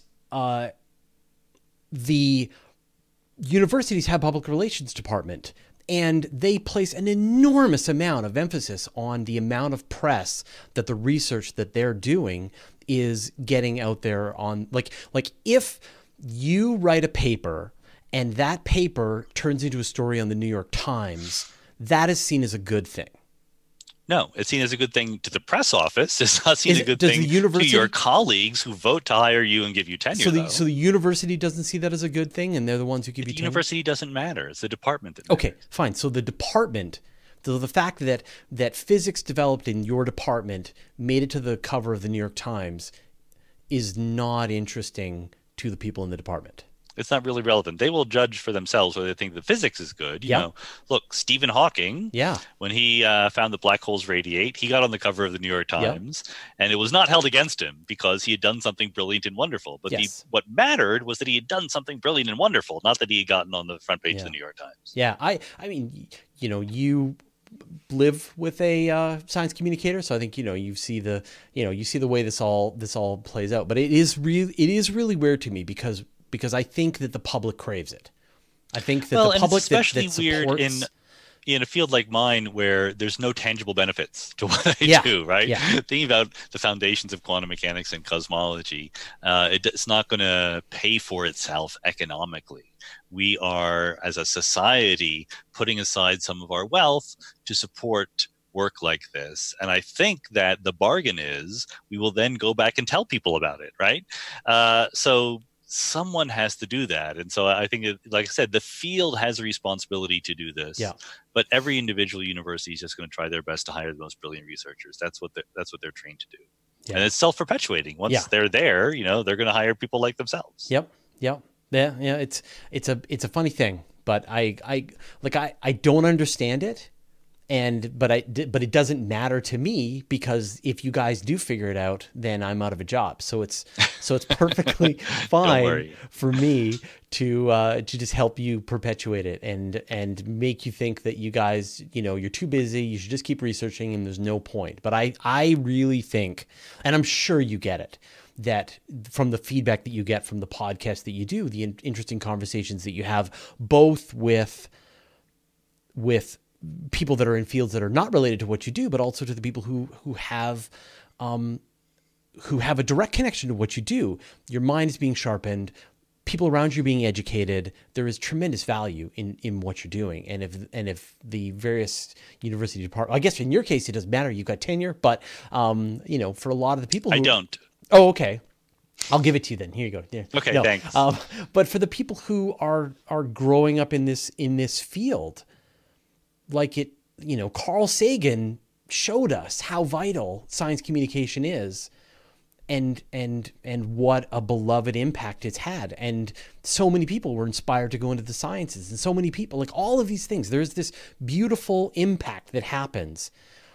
the universities have public relations department, and they place an enormous amount of emphasis on the amount of press that the research that they're doing is getting out there on. Like if you write a paper and that paper turns into a story on the New York Times, that is seen as a good thing. No, it's seen as a good thing to the press office. It's not seen as a good thing to your colleagues who vote to hire you and give you tenure. So the university doesn't see that as a good thing, and they're the ones who give you tenure? The university doesn't matter. It's the department that matters. Okay, fine. So the department, the fact that physics developed in your department made it to the cover of the New York Times is not interesting to the people in the department. It's not really relevant. They will judge for themselves whether they think the physics is good. You Yep. know, look, Stephen Hawking, Yeah. when he found that black holes radiate, he got on the cover of the New York Yep. Times, and it was not held against him because he had done something brilliant and wonderful. But Yes. what mattered was that he had done something brilliant and wonderful, not that he had gotten on the front page of the New York Times. Yeah. I mean, you know, you live with a science communicator, so I think you see the way this all plays out. But it is really weird to me because I think that the public craves it. I think that the public, it's especially that weird supports... in a field like mine where there's no tangible benefits to what I do, right? Yeah. Thinking about the foundations of quantum mechanics and cosmology, it's not going to pay for itself economically. We are, as a society, putting aside some of our wealth to support work like this. And I think that the bargain is we will then go back and tell people about it, right? So someone has to do that. And so I think, like I said, the field has a responsibility to do this. Yeah. But every individual university is just going to try their best to hire the most brilliant researchers. That's what they're trained to do. Yeah. And it's self-perpetuating. Once they're there, they're going to hire people like themselves. Yep. Yeah. It's a funny thing, but I don't understand it. But it doesn't matter to me, because if you guys do figure it out, then I'm out of a job. So it's perfectly fine for me to just help you perpetuate it and make you think that you guys, you're too busy. You should just keep researching and there's no point. But I really think, and I'm sure you get it, that from the feedback that you get from the podcast that you do, the interesting conversations that you have, both with people that are in fields that are not related to what you do, but also to the people who have a direct connection to what you do. Your mind is being sharpened, people around you are being educated. There is tremendous value in what you're doing. And if the various university departments, I guess in your case, it doesn't matter. You've got tenure, but for a lot of the people I don't. Oh, okay. I'll give it to you then. Here you go. Yeah. Okay, no. Thanks. But for the people who are growing up in this field, like Carl Sagan showed us how vital science communication is, and what a beloved impact it's had. And so many people were inspired to go into the sciences, and so many people, like all of these things, there's this beautiful impact that happens.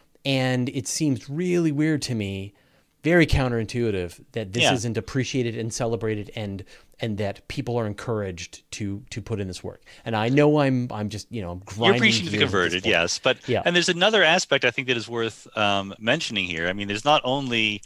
And it seems really weird to me, very counterintuitive, that this isn't appreciated and celebrated, and that people are encouraged to put in this work. And I know I'm just I'm grinding. You're preaching to the converted, yes, but and there's another aspect I think that is worth mentioning here. I mean, there's not only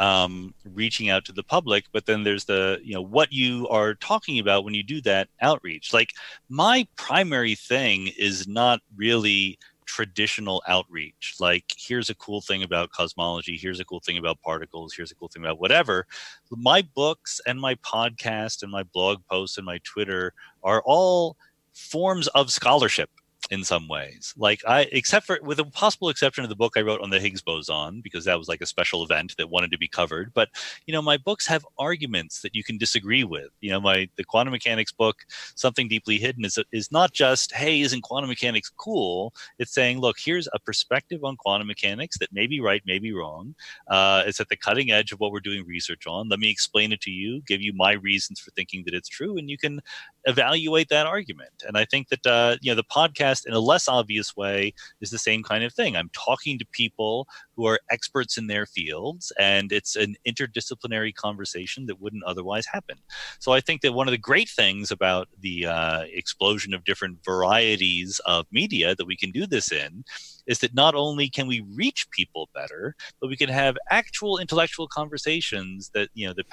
reaching out to the public, but then there's the what you are talking about when you do that outreach. Like, my primary thing is not really traditional outreach, like here's a cool thing about cosmology, here's a cool thing about particles, here's a cool thing about whatever. My books and my podcast and my blog posts and my Twitter are all forms of scholarship in some ways. Like, except for, with a possible exception of the book I wrote on the Higgs boson, because that was like a special event that wanted to be covered. But, my books have arguments that you can disagree with. The quantum mechanics book, Something Deeply Hidden, is not just, hey, isn't quantum mechanics cool? It's saying, look, here's a perspective on quantum mechanics that may be right, may be wrong. It's at the cutting edge of what we're doing research on. Let me explain it to you, give you my reasons for thinking that it's true, and you can evaluate that argument. And I think that, the podcast, in a less obvious way, is the same kind of thing. I'm talking to people who are experts in their fields, and it's an interdisciplinary conversation that wouldn't otherwise happen. So I think that one of the great things about the explosion of different varieties of media that we can do this in is that not only can we reach people better, but we can have actual intellectual conversations that that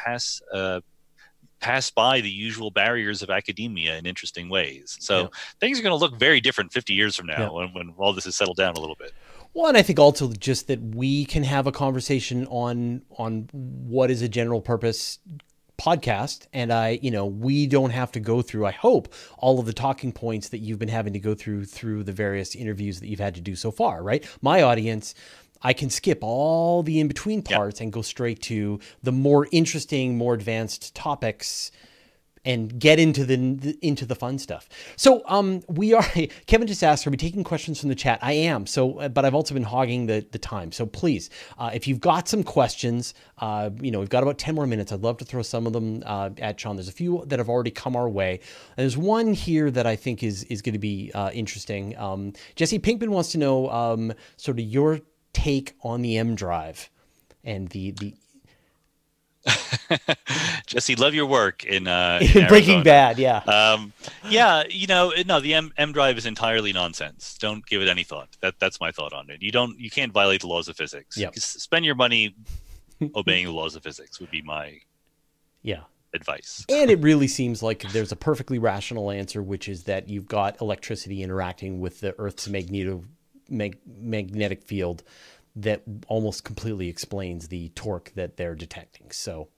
pass by the usual barriers of academia in interesting ways. So things are going to look very different 50 years from now when all this is settled down a little bit. Well, and I think also just that we can have a conversation on what is a general purpose podcast. And we don't have to go through, I hope, all of the talking points that you've been having to go through the various interviews that you've had to do so far, right? My audience, I can skip all the in-between parts and go straight to the more interesting, more advanced topics and get into the fun stuff. So we are. Kevin just asked, are we taking questions from the chat? I am. So, but I've also been hogging the time. So please, if you've got some questions, we've got about 10 more minutes. I'd love to throw some of them at Sean. There's a few that have already come our way. And there's one here that I think is going to be interesting. Jesse Pinkman wants to know sort of your take on the M drive and the Jesse, love your work in Breaking Bad. Yeah. No, the M drive is entirely nonsense. Don't give it any thought. That's my thought on it. You can't violate the laws of physics. Yep. Spend your money obeying the laws of physics would be my advice. And it really seems like there's a perfectly rational answer, which is that you've got electricity interacting with the Earth's magnetic field that almost completely explains the torque that they're detecting. So,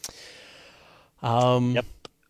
yep.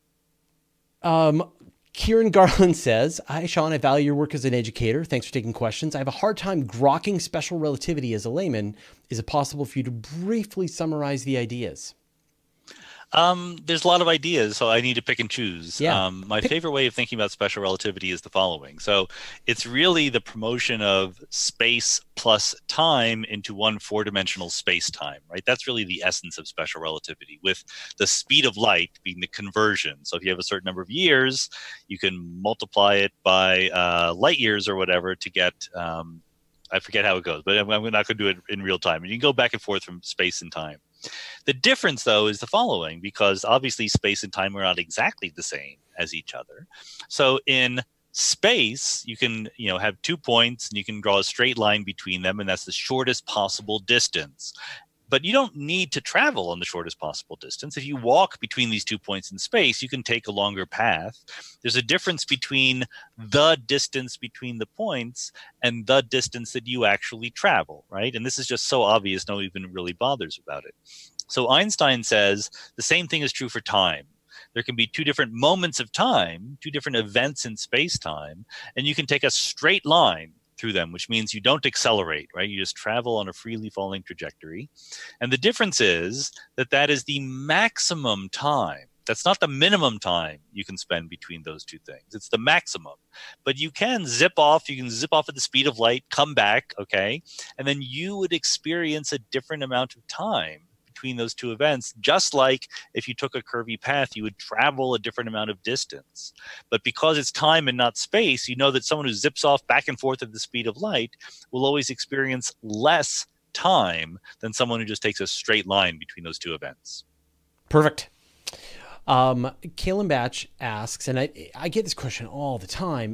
Kieran Garland says, "Hi, Sean. I value your work as an educator. Thanks for taking questions. I have a hard time grokking special relativity as a layman. Is it possible for you to briefly summarize the ideas?" There's a lot of ideas, so I need to pick and choose. Yeah. My favorite way of thinking about special relativity is the following. So it's really the promotion of space plus time into one four-dimensional space-time, right? That's really the essence of special relativity, with the speed of light being the conversion. So if you have a certain number of years, you can multiply it by light years or whatever to get I forget how it goes, but I'm not going to do it in real time. And you can go back and forth from space and time. The difference, though, is the following, because obviously space and time are not exactly the same as each other. So in space, you can have 2 points and you can draw a straight line between them, and that's the shortest possible distance. But you don't need to travel on the shortest possible distance. If you walk between these 2 points in space, you can take a longer path. There's a difference between the distance between the points and the distance that you actually travel, right? And this is just so obvious, no one even really bothers about it. So Einstein says the same thing is true for time. There can be two different moments of time, two different events in space-time, and you can take a straight line through them, which means you don't accelerate, right? You just travel on a freely falling trajectory. And the difference is that is the maximum time. That's not the minimum time you can spend between those two things. It's the maximum. But you can zip off. You can zip off at the speed of light, come back, okay? And then you would experience a different amount of time between those two events, just like if you took a curvy path, you would travel a different amount of distance. But because it's time and not space, you know that someone who zips off back and forth at the speed of light will always experience less time than someone who just takes a straight line between those two events. Perfect. Kalen Batch asks, and I get this question all the time.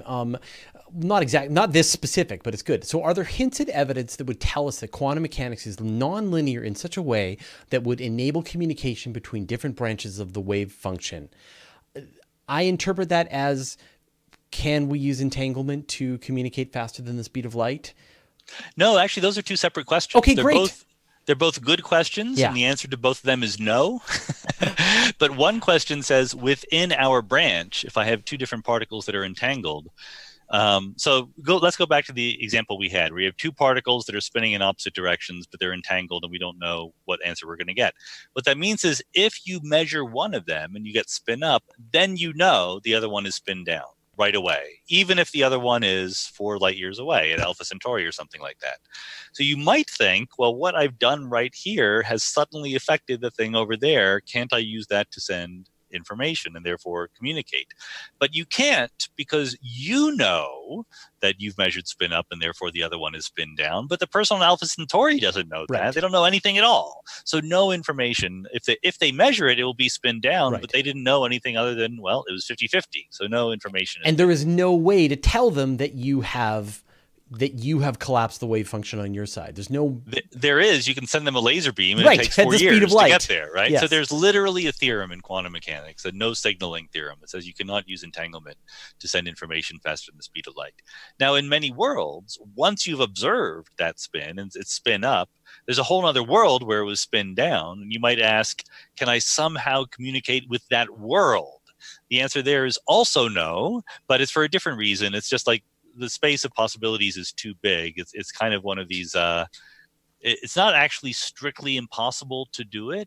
Not this specific, but it's good. So are there hints at evidence that would tell us that quantum mechanics is nonlinear in such a way that would enable communication between different branches of the wave function? I interpret that as, can we use entanglement to communicate faster than the speed of light? No, actually, those are two separate questions. Okay, great. They're both good questions, yeah. And the answer to both of them is no. But one question says, within our branch, if I have two different particles that are entangled, let's go back to the example we had, where you have two particles that are spinning in opposite directions, but they're entangled and we don't know what answer we're going to get. What that means is if you measure one of them and you get spin up, then you know the other one is spin down right away, even if the other one is 4 light years away at Alpha Centauri or something like that. So you might think, well, what I've done right here has suddenly affected the thing over there. Can't I use that to send information and therefore communicate? But you can't, because you know that you've measured spin up and therefore the other one is spin down, but the person on Alpha Centauri doesn't know that. Right. They don't know anything at all. So no information. If they measure it, it will be spin down, right. But they didn't know anything other than, well, it was 50-50. So no information. And there is no way to tell them that you have collapsed the wave function on your side. There's no... There is. You can send them a laser beam and right, it takes 4 years to get there, right? Yes. So there's literally a theorem in quantum mechanics, a no signaling theorem, that says you cannot use entanglement to send information faster than the speed of light. Now, in many worlds, once you've observed that spin and it's spin up, there's a whole other world where it was spin down. And you might ask, can I somehow communicate with that world? The answer there is also no, but it's for a different reason. It's just like, the space of possibilities is too big. It's kind of one of these, it's not actually strictly impossible to do it,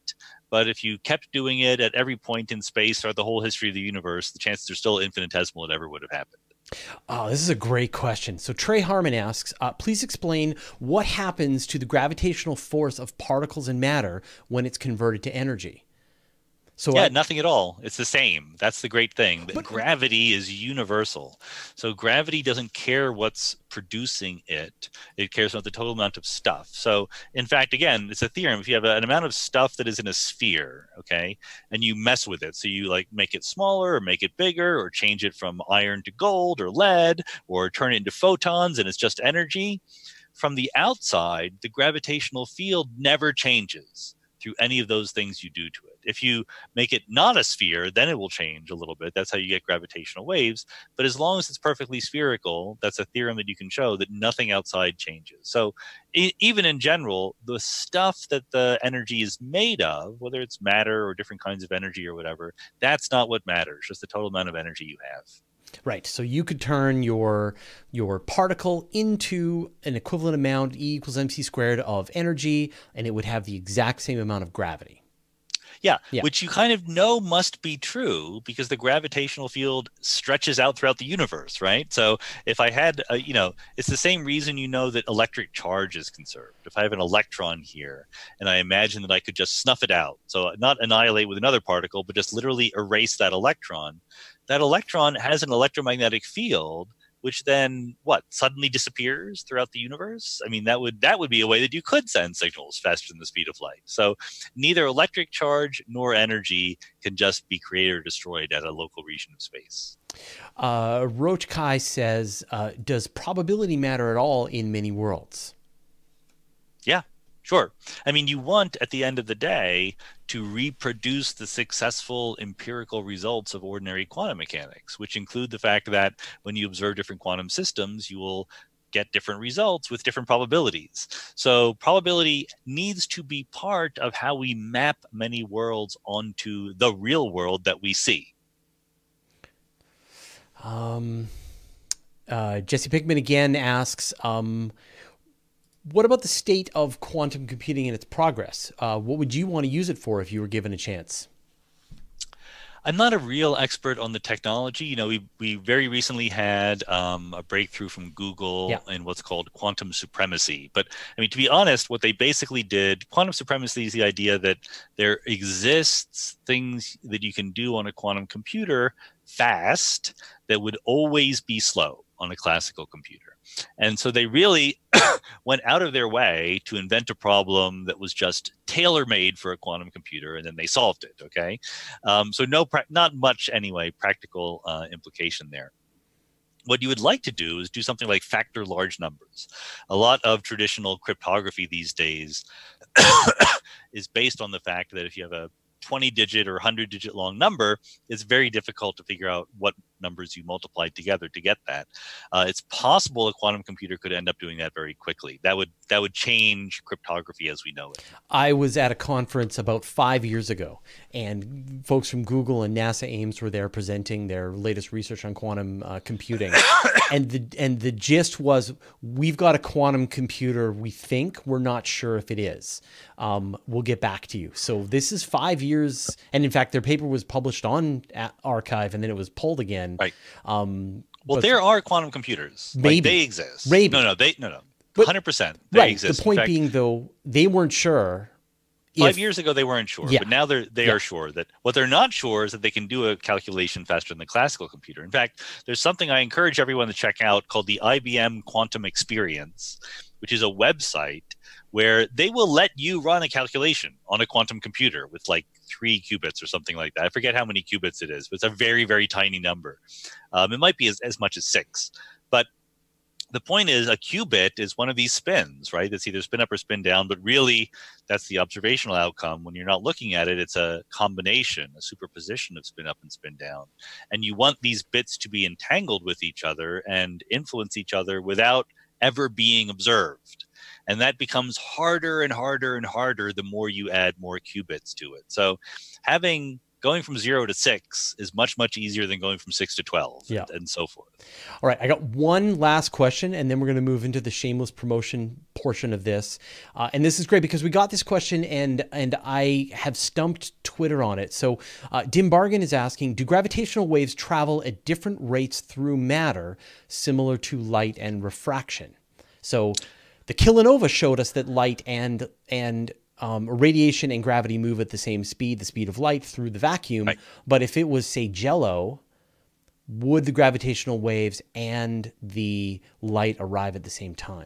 But if you kept doing it at every point in space throughout the whole history of the universe, the chances are still infinitesimal it ever would have happened. Oh, this is a great question. So Trey Harmon asks, please explain what happens to the gravitational force of particles and matter when it's converted to energy. So yeah, nothing at all. It's the same. That's the great thing. But gravity is universal. So gravity doesn't care what's producing it. It cares about the total amount of stuff. So in fact, again, it's a theorem. If you have an amount of stuff that is in a sphere, okay, and you mess with it, so you like make it smaller or make it bigger or change it from iron to gold or lead or turn it into photons and it's just energy, from the outside, the gravitational field never changes through any of those things you do to it. If you make it not a sphere, then it will change a little bit. That's how you get gravitational waves. But as long as it's perfectly spherical, that's a theorem that you can show that nothing outside changes. So even in general, the stuff that the energy is made of, whether it's matter or different kinds of energy or whatever, that's not what matters, just the total amount of energy you have. Right. So you could turn your particle into an equivalent amount, E equals mc squared, of energy, and it would have the exact same amount of gravity. Yeah, which you kind of know must be true because the gravitational field stretches out throughout the universe, right? So if I had, it's the same reason you know that electric charge is conserved. If I have an electron here and I imagine that I could just snuff it out, so not annihilate with another particle, but just literally erase that electron has an electromagnetic field which then suddenly disappears throughout the universe. I mean, that would be a way that you could send signals faster than the speed of light. So neither electric charge nor energy can just be created or destroyed at a local region of space. Roach Kai says, does probability matter at all in many worlds? Yeah, sure. I mean, you want, at the end of the day, to reproduce the successful empirical results of ordinary quantum mechanics, which include the fact that when you observe different quantum systems, you will get different results with different probabilities. So probability needs to be part of how we map many worlds onto the real world that we see. Jesse Pickman again asks, what about the state of quantum computing and its progress? What would you want to use it for if you were given a chance? I'm not a real expert on the technology. You know, we very recently had a breakthrough from Google in what's called quantum supremacy. But I mean, to be honest, what they basically did, quantum supremacy is the idea that there exists things that you can do on a quantum computer fast that would always be slow on a classical computer. And so they really went out of their way to invent a problem that was just tailor-made for a quantum computer, and then they solved it, okay? So not much, anyway, practical implication there. What you would like to do is do something like factor large numbers. A lot of traditional cryptography these days is based on the fact that if you have a 20-digit or 100-digit long number, it's very difficult to figure out what numbers you multiplied together to get that. It's possible a quantum computer could end up doing that very quickly. That would change cryptography as we know it. I was at a conference about 5 years ago, and folks from Google and NASA Ames were there presenting their latest research on quantum computing. and the gist was, we've got a quantum computer, we think. We're not sure if it is. We'll get back to you. So this is 5 years. And in fact, their paper was published on arXiv, and then it was pulled again. Right. Well, there are quantum computers. Maybe. Like, they exist. Maybe. No. 100%. They Right. exist. The point In fact, being, though, they weren't sure. 5 years ago, they weren't sure, Yeah. but now they are sure. That what they're not sure is that they can do a calculation faster than the classical computer. In fact, there's something I encourage everyone to check out called the IBM Quantum Experience, which is a website where they will let you run a calculation on a quantum computer with like 3 qubits or something like that. I forget how many qubits it is, but it's a very, very tiny number. It might be as much as 6. But the point is, a qubit is one of these spins, right? That's either spin up or spin down, but really that's the observational outcome. When you're not looking at it, it's a combination, a superposition of spin up and spin down. And you want these bits to be entangled with each other and influence each other without ever being observed. And that becomes harder and harder and harder the more you add more qubits to it. So having going from 0 to 6 is much, much easier than going from 6 to 12 Yeah. and so forth. All right, I got one last question, and then we're going to move into the shameless promotion portion of this. And this is great because we got this question, and I have stumped Twitter on it. So Dim Bargain is asking, do gravitational waves travel at different rates through matter, similar to light and refraction? So the kilonova showed us that light and radiation and gravity move at the same speed, the speed of light through the vacuum. Right. But if it was, say, jello, would the gravitational waves and the light arrive at the same time?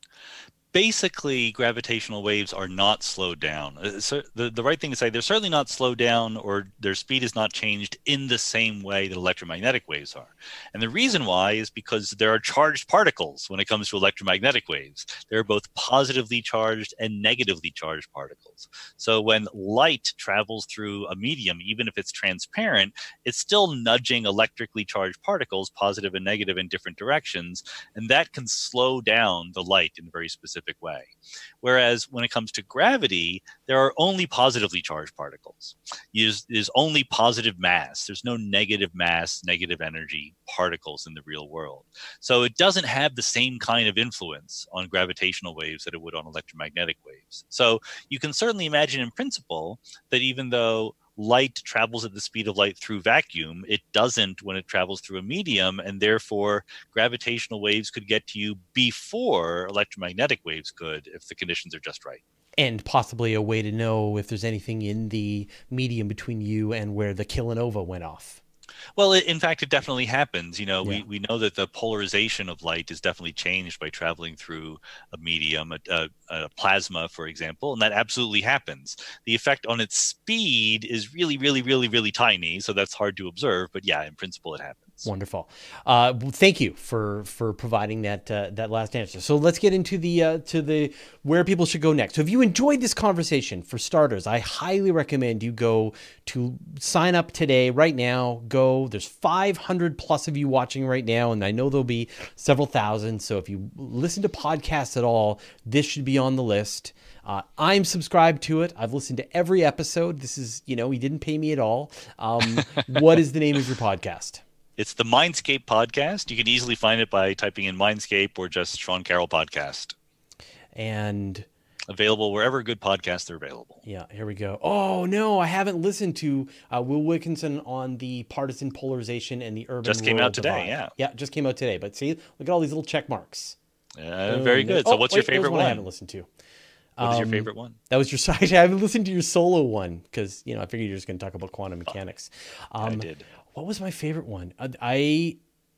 Basically, gravitational waves are not slowed down. So the right thing to say, they're certainly not slowed down, or their speed is not changed in the same way that electromagnetic waves are. And the reason why is because there are charged particles when it comes to electromagnetic waves. There are both positively charged and negatively charged particles. So when light travels through a medium, even if it's transparent, it's still nudging electrically charged particles, positive and negative, in different directions. And that can slow down the light in a very specific way. Whereas when it comes to gravity, there are only positively charged particles. There's only positive mass. There's no negative mass, negative energy particles in the real world. So it doesn't have the same kind of influence on gravitational waves that it would on electromagnetic waves. So you can certainly imagine in principle that even though light travels at the speed of light through vacuum, it doesn't when it travels through a medium, and therefore gravitational waves could get to you before electromagnetic waves could if the conditions are just right. And possibly a way to know if there's anything in the medium between you and where the kilonova went off. Well, in fact, it definitely happens. You know, Yeah. we know that the polarization of light is definitely changed by traveling through a medium, a plasma, for example, and that absolutely happens. The effect on its speed is really, really, really, really tiny, so that's hard to observe. But yeah, in principle, it happens. Wonderful. Thank you for providing that last answer. So let's get into the where people should go next. So if you enjoyed this conversation, for starters, I highly recommend you go to sign up today, right now. Go. There's 500 plus of you watching right now, and I know there'll be several thousand. So if you listen to podcasts at all, this should be on the list. I'm subscribed to it. I've listened to every episode. This is, he didn't pay me at all. What is the name of your podcast? It's the Mindscape podcast. You can easily find it by typing in Mindscape or just Sean Carroll podcast. And available wherever good podcasts are available. Yeah, here we go. Oh, no, I haven't listened to Will Wilkinson on the partisan polarization and the urban Just came rural out today, divide. yeah. Yeah, just came out today. But see, look at all these little check marks. Very good. So what's your favorite one? I haven't listened to. What is your favorite one? That was your side. I haven't listened to your solo one because, I figured you're just going to talk about quantum mechanics. I did. What was my favorite one? I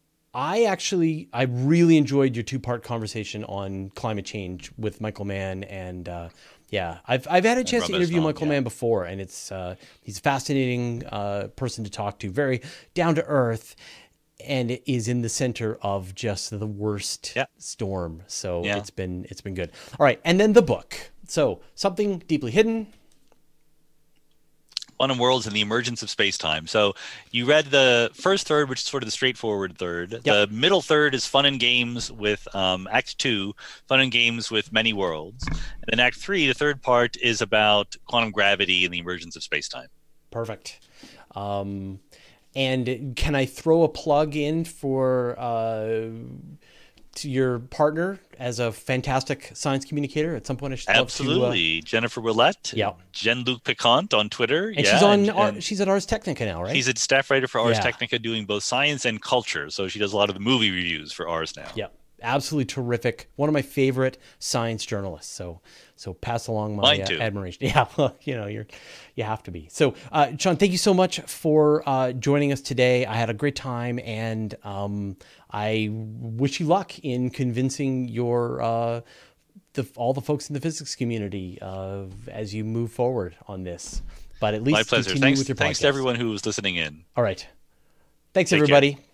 really enjoyed your 2-part conversation on climate change with Michael Mann, and I've had a chance to interview Michael Mann before, and it's he's a fascinating person to talk to, very down to earth, and it is in the center of just the worst storm. So it's been good. All right, and then the book. So Something Deeply Hidden. Quantum Worlds and the Emergence of Space-Time. So you read the first third, which is sort of the straightforward third. Yep. The middle third is fun and games with Act 2, fun and games with many worlds. And then Act 3, the third part, is about quantum gravity and the emergence of space-time. Perfect. And can I throw a plug in for to your partner as a fantastic science communicator? At some point I should absolutely Jennifer Willett, Jean-Luc Piquant on Twitter, and she's she's at Ars Technica now, right? She's a staff writer for Ars Technica, doing both science and culture, so she does a lot of the movie reviews for Ars now. Absolutely terrific. One of my favorite science journalists. So pass along my admiration. Yeah, well, you have to be. So, Sean, thank you so much for joining us today. I had a great time, and I wish you luck in convincing your all the folks in the physics community as you move forward on this. But at least my pleasure. Thanks to everyone who was listening in. All right. Thanks, everybody.